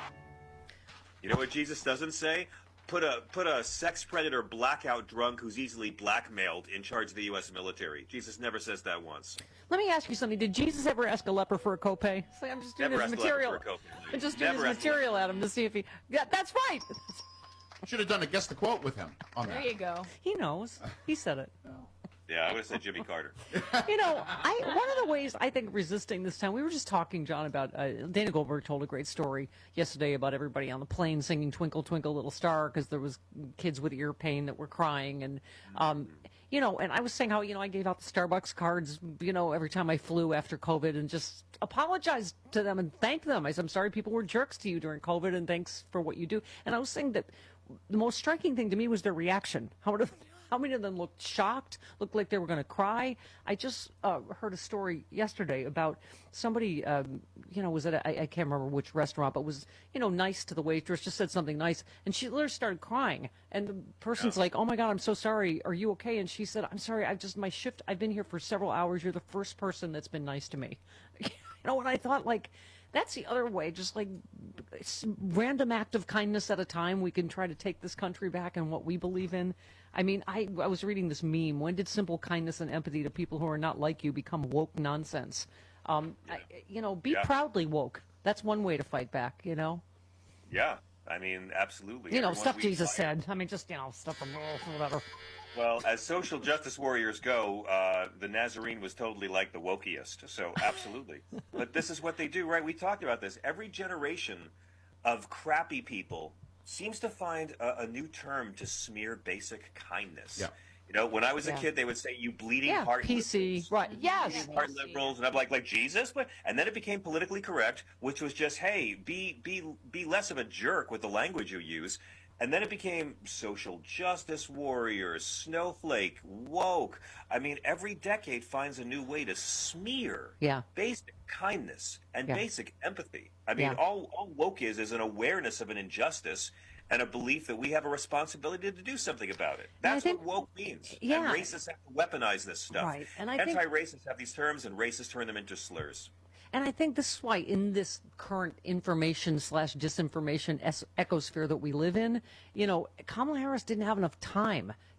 You know what Jesus doesn't say? Put a put a sex predator blackout drunk who's easily blackmailed in charge of the U S military. Jesus never says that once. Let me ask you something. Did Jesus ever ask a leper for a copay? Say, I'm just doing Never his asked a leper material. for a copay. I'm just doing Never his asked a material at him to see if he. Yeah, that's right. Should have done a guess the quote with him on There that. you go. He knows. He said it. Yeah, I would have said Jimmy Carter. You know, I one of the ways I think resisting this time, we were just talking, John, about uh, Dana Goldberg told a great story yesterday about everybody on the plane singing "Twinkle Twinkle Little Star" because there was kids with ear pain that were crying, and um, you know, and I was saying how you know I gave out the Starbucks cards, you know, every time I flew after COVID, and just apologized to them and thanked them. I said, I'm sorry people were jerks to you during COVID, and thanks for what you do. And I was saying that the most striking thing to me was their reaction. How would How many of them looked shocked, looked like they were going to cry? I just uh, heard a story yesterday about somebody, um, you know, was at, a, I, I can't remember which restaurant, but was, you know, nice to the waitress, just said something nice, and she literally started crying. And the person's like, oh my God, I'm so sorry. Are you okay? And she said, I'm sorry, I've just, my shift, I've been here for several hours. You're the first person that's been nice to me. You know, and I thought, like, that's the other way, just like s- random act of kindness at a time, we can try to take this country back and what we believe in. I mean, I, I was reading this meme. When did simple kindness and empathy to people who are not like you become woke nonsense? Um, I, you know, be Yeah. proudly woke. That's one way to fight back, you know? Yeah, I mean, absolutely. You know, Everyone stuff we Jesus admire. said. I mean, just, you know, stuff from whatever. Well, as social justice warriors go, uh, the Nazarene was totally like the wokiest. So, absolutely. But this is what they do, right? We talked about this. Every generation of crappy people seems to find a, a new term to smear basic kindness. Yeah. You know, when I was Yeah. a kid, they would say, "You bleeding Yeah, heart P C. liberals." Right. Yes. Bleeding heart liberals, and I'm like, like Jesus, but and then it became politically correct, which was just, hey, be be be less of a jerk with the language you use. And then it became social justice warriors, snowflake, woke. I mean, every decade finds a new way to smear Yeah. basic kindness and Yeah. basic empathy. I mean, Yeah. all, all woke is is an awareness of an injustice and a belief that we have a responsibility to do something about it. And I That's think- what woke means. yeah. And racists have to weaponize this stuff. Right. And I think- Anti-racists have these terms, and racists turn them into slurs. And I think this is why, in this current information slash disinformation es- ecosphere that we live in, you know, Kamala Harris didn't have enough time.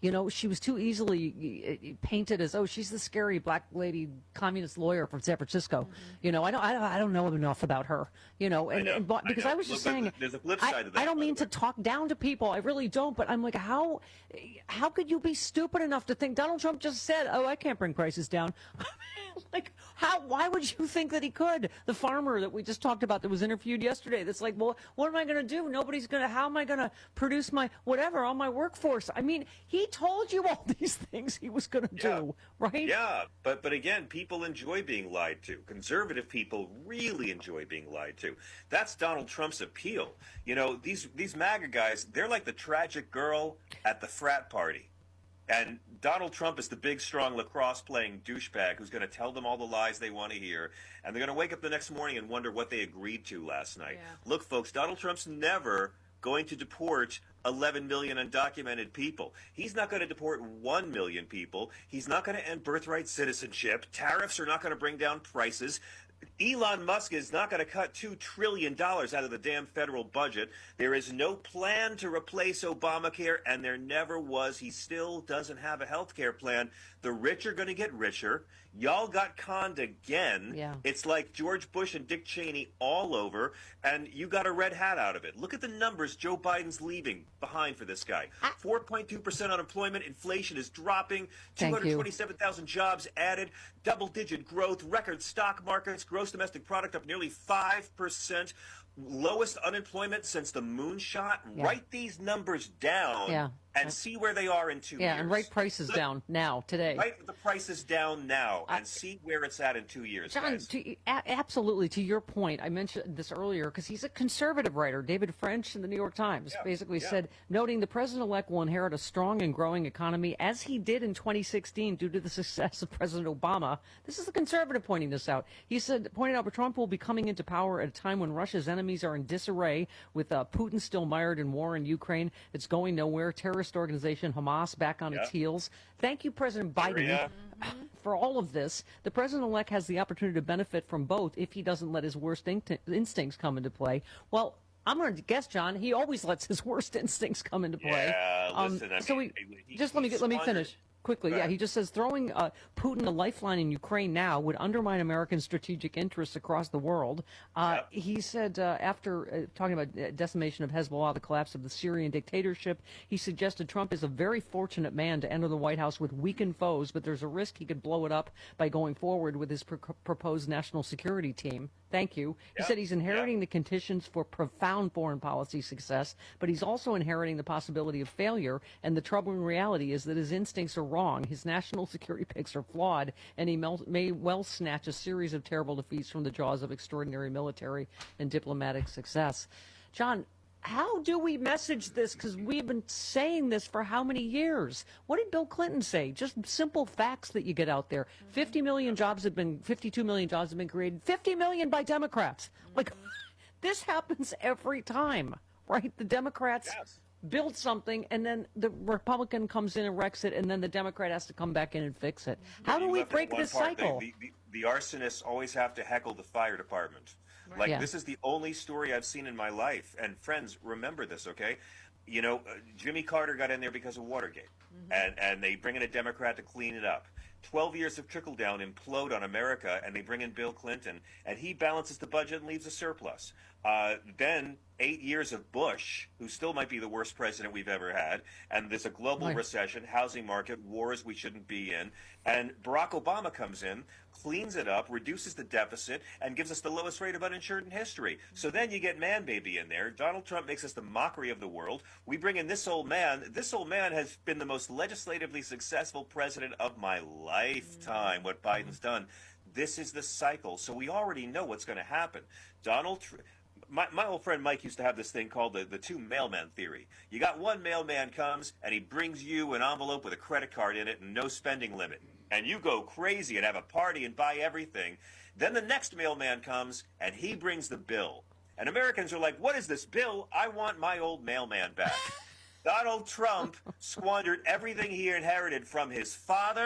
You know, she was too easily painted as, oh, she's the scary black lady communist lawyer from San Francisco. Mm-hmm. You know, I don't, I don't, I don't know enough about her. You know, and, I know, and because I, I was just Look, saying, there's a flip I, side to that. I don't mean to talk down to people. I really don't. But I'm like, how, how could you be stupid enough to think Donald Trump just said, oh, I can't bring prices down? Like, how? Why would you think that he could? The farmer that we just talked about that was interviewed yesterday. That's like, well, what am I going to do? Nobody's going to. How am I going to produce my whatever on my workforce? I mean, he told you all these things he was going to Yeah. do, right? Yeah, but but again, people enjoy being lied to. Conservative people really enjoy being lied to. That's Donald Trump's appeal. You know, these these MAGA guys, they're like the tragic girl at the frat party. And Donald Trump is the big, strong lacrosse-playing douchebag who's going to tell them all the lies they want to hear. And they're going to wake up the next morning and wonder what they agreed to last night. Yeah. Look, folks, Donald Trump's never going to deport eleven million undocumented people. He's not going to deport one million people. He's not going to end birthright citizenship. Tariffs are not going to bring down prices. Elon Musk is not going to cut two trillion dollars out of the damn federal budget. There is no plan to replace Obamacare, and there never was. He still doesn't have a health care plan. The rich are going to get richer. Y'all got conned again. Yeah. It's like George Bush and Dick Cheney all over, and you got a red hat out of it. Look at the numbers Joe Biden's leaving behind for this guy. four point two percent unemployment. Inflation is dropping. Thank you. two hundred twenty-seven thousand jobs added. Double-digit growth. Record stock markets. Gross domestic product up nearly five percent. Lowest unemployment since the moonshot. Yeah. Write these numbers down Yeah. and see where they are in two Yeah, years. and write prices Look, down now, today. Write the prices down now and see where it's at in two years, John, guys. to, a- absolutely. To your point, I mentioned this earlier because he's a conservative writer. David French in the New York Times Yeah, basically yeah. said, noting the president-elect will inherit a strong and growing economy as he did in twenty sixteen due to the success of President Obama. This is the conservative pointing this out. He said, pointed out, Trump will be coming into power at a time when Russia's enemies are in disarray, with uh, Putin still mired in war in Ukraine. It's going nowhere. Terrorist organization Hamas back on Yeah. its heels. Thank you, President Biden. Syria. For all of this, the president-elect has the opportunity to benefit from both if he doesn't let his worst in- instincts come into play. Well, I'm going to guess, John, he always lets his worst instincts come into play. Yeah, listen, I so mean, we, he- just let me he let me squandered- finish quickly. Go Yeah, ahead. he just says throwing uh, Putin a lifeline in Ukraine now would undermine American strategic interests across the world. Uh, He said uh, after uh, talking about uh, decimation of Hezbollah, the collapse of the Syrian dictatorship, he suggested Trump is a very fortunate man to enter the White House with weakened foes, but there's a risk he could blow it up by going forward with his pro- proposed national security team. Thank you. He Yeah, said he's inheriting the conditions for profound foreign policy success, but he's also inheriting the possibility of failure. And the troubling reality is that his instincts are wrong. His national security picks are flawed, and he mel- may well snatch a series of terrible defeats from the jaws of extraordinary military and diplomatic success. John, how do we message this? Because we've been saying this for how many years? What did Bill Clinton say? Just simple facts that you get out there. fifty million jobs have been, fifty-two million jobs have been created. fifty million by Democrats. Like, this happens every time, right? The Democrats build something, and then the Republican comes in and wrecks it, and then the Democrat has to come back in and fix it. How do You we left out break one this part. cycle? The, the, the, the arsonists always have to heckle the fire department. Like, Yeah. this is the only story I've seen in my life. And friends, remember this, okay? You know, uh, Jimmy Carter got in there because of Watergate. And, and they bring in a Democrat to clean it up. Twelve years of trickle-down implode on America, and they bring in Bill Clinton, and he balances the budget and leaves a surplus. Uh, then eight years of Bush, who still might be the worst president we've ever had, and there's a global Right. recession, housing market, wars we shouldn't be in, and Barack Obama comes in, cleans it up, reduces the deficit, and gives us the lowest rate of uninsured in history. So then you get man baby in there. Donald Trump makes us the mockery of the world. We bring in this old man. This old man has been the most legislatively successful president of my lifetime, what Biden's done. This is the cycle. So we already know what's going to happen. Donald Trump. My, my old friend Mike used to have this thing called the, the two mailman theory. You got one mailman comes and he brings you an envelope with a credit card in it and no spending limit. And you go crazy and have a party and buy everything. Then the next mailman comes and he brings the bill. And Americans are like, what is this bill? I want my old mailman back. Donald Trump squandered everything he inherited from his father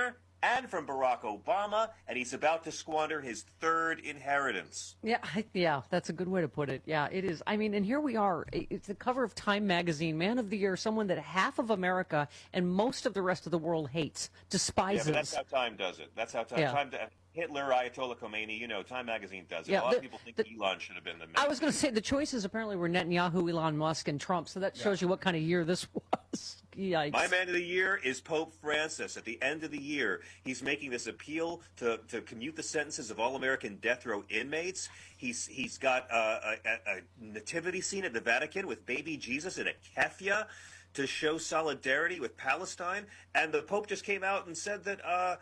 and from Barack Obama, and he's about to squander his third inheritance. Yeah, I- yeah, that's a good way to put it. Yeah, it is. I mean, and here we are. It's the cover of Time magazine, Man of the Year, someone that half of America and most of the rest of the world hates, despises. Yeah, but that's how Time does it. That's how Time. Yeah. time to, Hitler, Ayatollah Khomeini, you know, Time magazine does it. Yeah, a lot the- of people think Elon should have been the. I was going to say the choices apparently were Netanyahu, Elon Musk, and Trump, so that shows you what kind of year this was. Yikes. My man of the year is Pope Francis. At the end of the year, he's making this appeal to, to commute the sentences of all American death row inmates. He's he's got a, a, a nativity scene at the Vatican with baby Jesus in a keffiyeh to show solidarity with Palestine. And the Pope just came out and said that uh,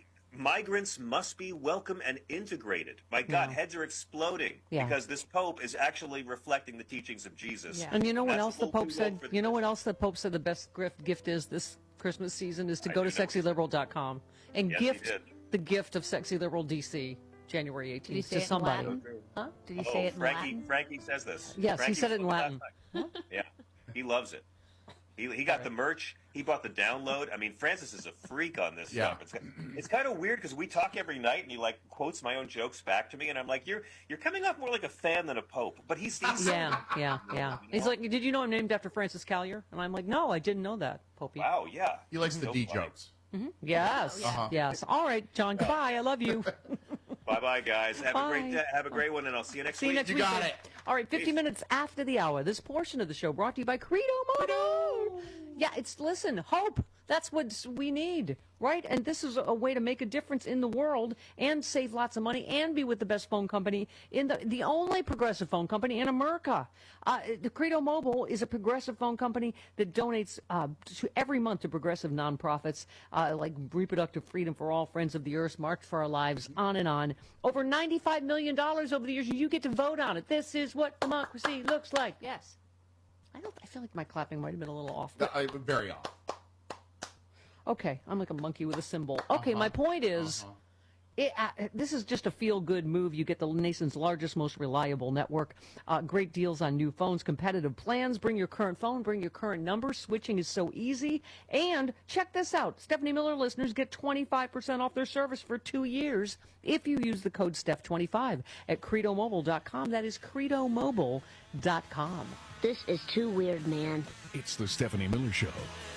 migrants must be welcome and integrated. My God, Yeah. heads are exploding Yeah. because this Pope is actually reflecting the teachings of Jesus. And you know what That's else a the little Pope too said? woke for You know what else the Pope said the best gift, gift is this Christmas season is to I go do to know. sexy liberal dot com and Yes, he gift did. the gift of Sexy Liberal D C January eighteenth Did he say to it in somebody. Latin? Huh? Did he Oh, say it in Frankie, Latin? Frankie says this. Yes, he Frankie said it in spoke Latin. last night. Yeah, he loves it. He, he got the merch. He bought the download. I mean, Francis is a freak on this Yeah. stuff. It's, it's kind of weird because we talk every night, and he like quotes my own jokes back to me, and I'm like, you're you're coming off more like a fan than a pope. But he's, he's Yeah, yeah, yeah. He's like, did you know I'm named after Francis Callier? And I'm like, no, I didn't know that, Popey. Wow, yeah. He likes the So D funny. jokes. Mhm. Yes, Uh-huh. yes. All right, John. Goodbye. I love you. Bye, bye, guys. Have a great Bye. day. Have a great one, and I'll see you next See you week. next week. All right, fifty minutes after the hour. This portion of the show brought to you by Credo Motor. Yeah, it's listen, hope. That's what we need, right? And this is a way to make a difference in the world and save lots of money and be with the best phone company in the the only progressive phone company in America. Uh, the Credo Mobile is a progressive phone company that donates uh, to every month to progressive nonprofits uh, like Reproductive Freedom for All, Friends of the Earth, March for Our Lives, on and on. Over ninety-five million dollars over the years. You get to vote on it. This is what democracy looks like. Yes. I don't. I feel like my clapping might have been a little off. Uh, very off. Okay, I'm like a monkey with a cymbal. Okay, Uh-huh. my point is, Uh-huh. it, uh, this is just a feel-good move. You get the nation's largest, most reliable network. Uh, great deals on new phones, competitive plans. Bring your current phone, bring your current number. Switching is so easy. And check this out. Stephanie Miller listeners get twenty-five percent off their service for two years if you use the code Steph twenty-five at credo mobile dot com. That is credo mobile dot com. This is too weird, man. It's the Stephanie Miller Show.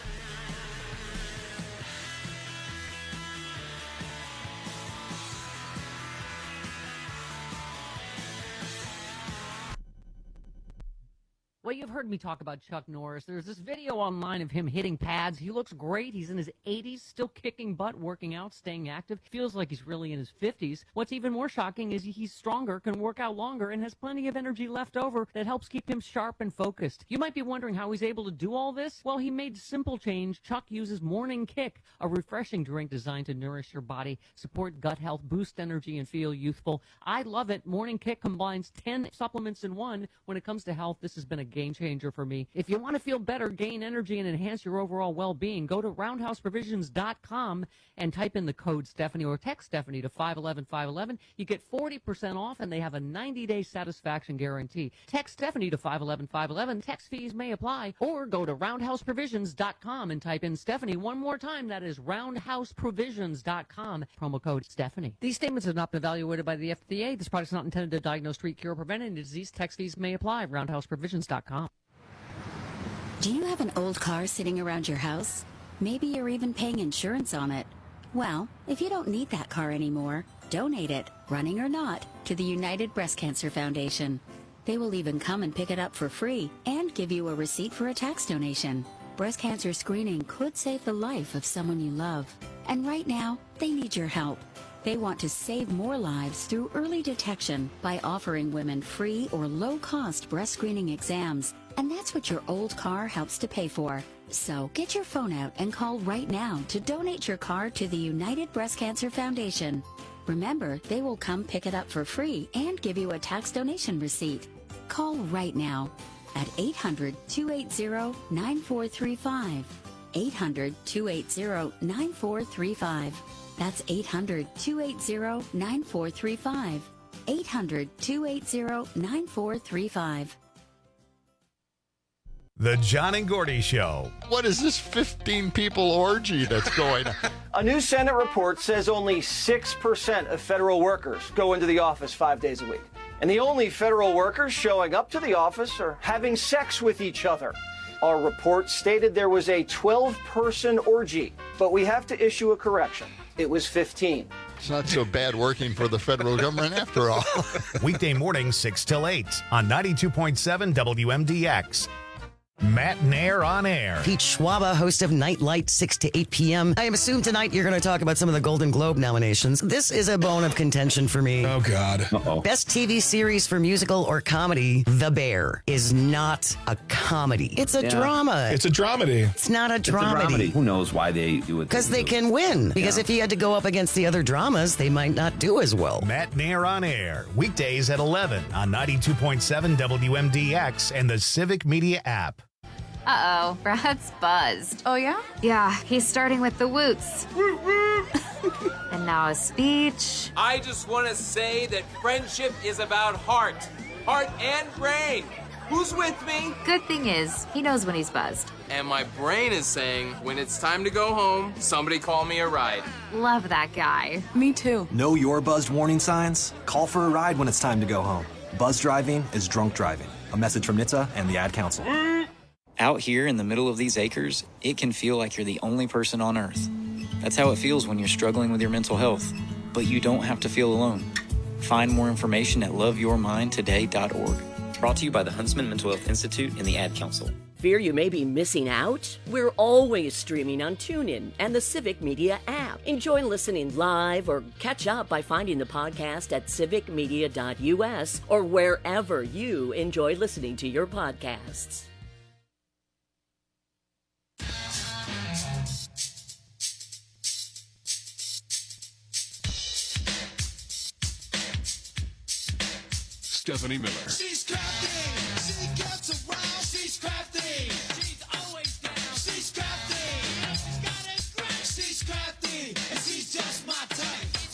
Well, you've heard me talk about Chuck Norris. There's this video online of him hitting pads. He looks great. He's in his eighties, still kicking butt, working out, staying active. Feels like he's really in his fifties. What's even more shocking is he's stronger, can work out longer, and has plenty of energy left over that helps keep him sharp and focused. You might be wondering how he's able to do all this. Well, he made simple change. Chuck uses Morning Kick, a refreshing drink designed to nourish your body, support gut health, boost energy, and feel youthful. I love it. Morning Kick combines ten supplements in one. When it comes to health, this has been a game changer for me. If you want to feel better, gain energy, and enhance your overall well-being, go to roundhouse provisions dot com and type in the code Stephanie or text Stephanie to five one one five one one. You get forty percent off, and they have a ninety-day satisfaction guarantee. Text Stephanie to five one one five one one. Text fees may apply. Or go to roundhouse provisions dot com and type in Stephanie one more time. That is roundhouse provisions dot com. Promo code Stephanie. These statements have not been evaluated by the F D A. This product is not intended to diagnose, treat, cure, or prevent any disease. Text fees may apply. roundhouse provisions dot com. Do you have an old car sitting around your house? Maybe you're even paying insurance on it. Well, if you don't need that car anymore, donate it, running or not, to the United Breast Cancer Foundation. They will even come and pick it up for free and give you a receipt for a tax donation. Breast cancer screening could save the life of someone you love. And right now, they need your help. They want to save more lives through early detection by offering women free or low-cost breast screening exams. And that's what your old car helps to pay for. So get your phone out and call right now to donate your car to the United Breast Cancer Foundation. Remember, they will come pick it up for free and give you a tax donation receipt. Call right now at eight hundred, two eight zero, nine four three five. eight hundred, two eight zero, nine four three five. That's eight hundred, two eight zero, nine four three five. eight hundred, two eight zero, nine four three five. The John and Gordy Show. What is this fifteen people orgy that's going on? A new Senate report says only six percent of federal workers go into the office five days a week. And the only federal workers showing up to the office are having sex with each other. Our report stated there was a twelve-person orgy, but we have to issue a correction. It was fifteen. It's not so bad working for the federal government after all. Weekday mornings, six till eight on ninety-two point seven W M D X. Matt Nair on air. Pete Schwaba, host of Nightlight, six to eight p.m. I assume tonight you're going to talk about some of the Golden Globe nominations. This is a bone of contention for me. Oh, God. Uh-oh. Best T V series for musical or comedy, The Bear, is not a comedy. It's a Yeah. drama. It's a dramedy. It's not a It's a dramedy. dramedy. Who knows why they do it? Because they can win. Because Yeah. if he had to go up against the other dramas, they might not do as well. Matt Nair on air. Weekdays at eleven on ninety-two point seven W M D X and the Civic Media app. Uh-oh, Brad's buzzed. Oh, yeah? Yeah, he's starting with the woots. And now a speech. I just want to say that friendship is about heart. Heart and brain. Who's with me? Good thing is, he knows when he's buzzed. And my brain is saying, when it's time to go home, somebody call me a ride. Love that guy. Me too. Know your buzzed warning signs? Call for a ride when it's time to go home. Buzz driving is drunk driving. A message from N H T S A and the Ad Council. Out here in the middle of these acres, it can feel like you're the only person on Earth. That's how it feels when you're struggling with your mental health. But you don't have to feel alone. Find more information at love your mind today dot org. Brought to you by the Huntsman Mental Health Institute and the Ad Council. Fear you may be missing out? We're always streaming on TuneIn and the Civic Media app. Enjoy listening live or catch up by finding the podcast at civic media dot U S or wherever you enjoy listening to your podcasts. Stephanie Miller. She's crafty. She gets around. She's crafty. She's always down. She's crafty. Got it great. She's crafty. And she's just my type. She's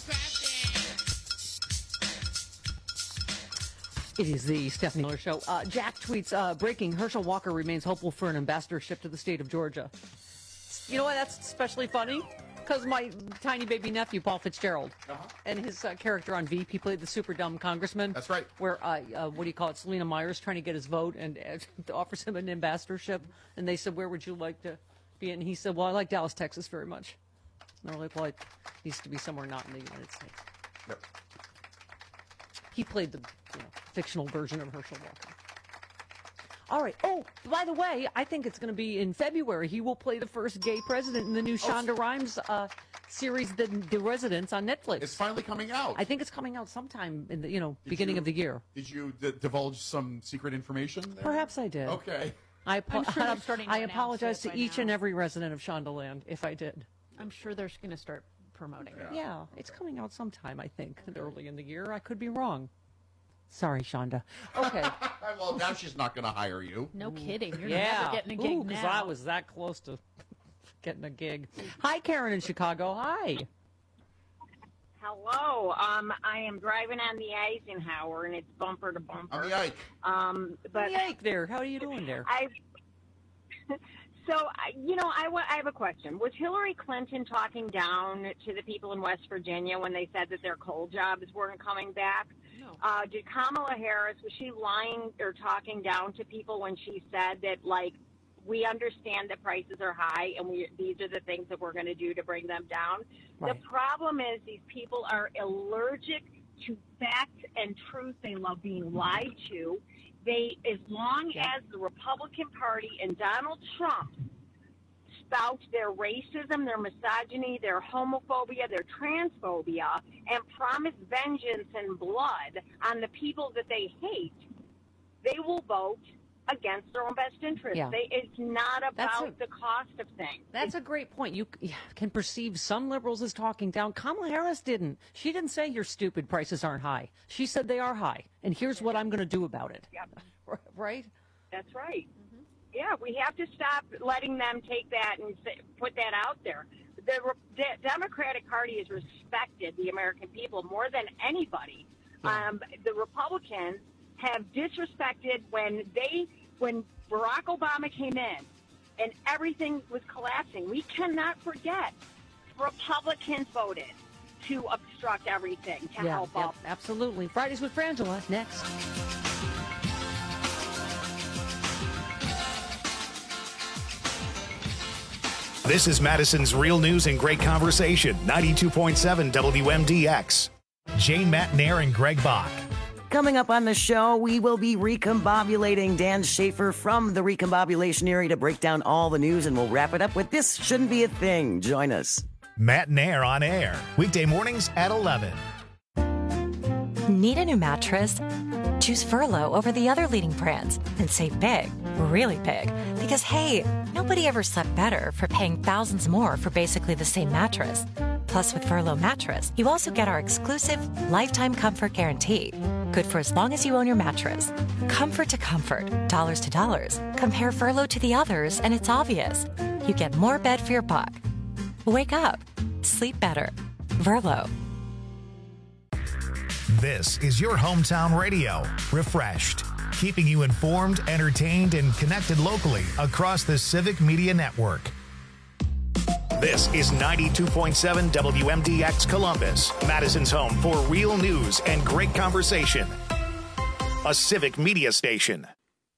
crafty. It is the Stephanie Miller Show. Uh, Jack tweets, uh, breaking, Herschel Walker remains hopeful for an ambassadorship to the state of Georgia. You know why that's especially funny? Because my tiny baby nephew, Paul Fitzgerald, uh-huh. and his uh, character on Veep, he played the super dumb congressman. That's right. Where, uh, uh, what do you call it, Selena Myers trying to get his vote and uh, offers him an ambassadorship. And they said, where would you like to be? And he said, well, I like Dallas, Texas very much. And they're like, well, it needs to be somewhere not in the United States. Yep. He played the you know, fictional version of Herschel Walker. All right. Oh, by the way, I think it's going to be in February. He will play the first gay president in the new Shonda oh. Rhimes uh, series, the, the Residents, on Netflix. It's finally coming out. I think it's coming out sometime in the you know did beginning you, of the year. Did you d- divulge some secret information there? Perhaps I did. Okay. I, I'm sure they're starting to I announce apologize it to by each now. and every resident of Shondaland if I did. I'm sure they're going to start promoting it. Yeah. yeah, it's coming out sometime, I think, early in the year. I could be wrong. Sorry, Shonda. Okay. Well, now she's not going to hire you. No kidding. You're yeah. never getting a gig because now. I was that close to getting a gig. Hi, Karen in Chicago. Hi. Hello. Um, I am driving on the Eisenhower, and it's bumper to bumper. On the Ike. Um, but on the Ike there. How are you doing there? I. So, I- you know, I, wa- I have a question. Was Hillary Clinton talking down to the people in West Virginia when they said that their coal jobs weren't coming back? No. Uh, did Kamala Harris, was she lying or talking down to people when she said that, like, we understand that prices are high and we these are the things that we're going to do to bring them down? Right. The problem is these people are allergic to fact and truth. They love being lied to. They, as long yeah. as the Republican Party and Donald Trump spout their racism, their misogyny, their homophobia, their transphobia, and promise vengeance and blood on the people that they hate, they will vote against their own best interest. Yeah. They, it's not about a, the cost of things. That's a great point. You can perceive some liberals as talking down. Kamala Harris didn't. She didn't say your stupid prices aren't high. She said they are high, and here's what I'm going to do about it. Yeah. Right? That's right. Mm-hmm. Yeah, we have to stop letting them take that and say, put that out there. The, the Democratic Party has respected the American people more than anybody. Yeah. Um, the Republicans have disrespected when they when Barack Obama came in and everything was collapsing, we cannot forget Republicans voted to obstruct everything to yeah, help yep, out. Absolutely. Fridays with Frangela, next. This is Madison's Real News and Great Conversation, ninety-two point seven W M D X. Jane Matnair and Greg Bach. Coming up on the show, we will be recombobulating Dan Schaefer from the recombobulation area to break down all the news, and we'll wrap it up with This Shouldn't Be a Thing. Join us. Matnair on air, weekday mornings at eleven. Need a new mattress? Choose Furlow over the other leading brands and save big, really big. Because, hey, nobody ever slept better for paying thousands more for basically the same mattress. Plus, with Furlow mattress, you also get our exclusive lifetime comfort guarantee. Good for as long as you own your mattress. Comfort to comfort, dollars to dollars. Compare Furlow to the others, and it's obvious. You get more bed for your buck. Wake up. Sleep better. Furlow. This is your hometown radio, Refreshed, keeping you informed, entertained, and connected locally across the Civic Media Network. This is ninety-two point seven W M D X Columbus, Madison's home for real news and great conversation. A Civic Media station.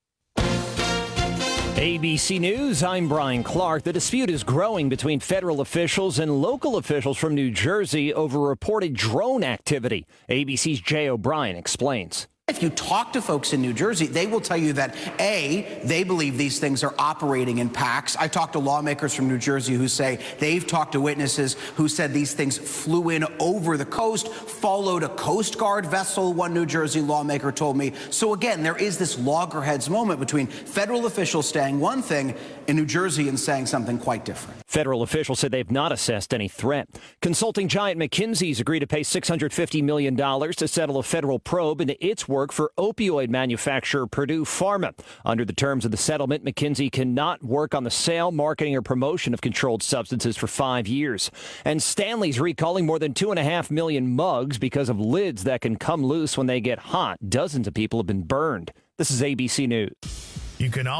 A B C News, I'm Brian Clark. The dispute is growing between federal officials and local officials from New Jersey over reported drone activity. A B C's Jay O'Brien explains. If you talk to folks in New Jersey, they will tell you that, A, they believe these things are operating in packs. I talked to lawmakers from New Jersey who say they've talked to witnesses who said these things flew in over the coast, followed a Coast Guard vessel, one New Jersey lawmaker told me. So again, there is this loggerheads moment between federal officials saying one thing in New Jersey and saying something quite different. Federal officials said they've not assessed any threat. Consulting giant McKinsey's agreed to pay six hundred fifty million dollars to settle a federal probe into its work for opioid manufacturer Purdue Pharma. Under the terms of the settlement, McKinsey cannot work on the sale, marketing, or promotion of controlled substances for five years. And Stanley's recalling more than two and a half million mugs because of lids that can come loose when they get hot. Dozens of people have been burned. This is A B C News. You can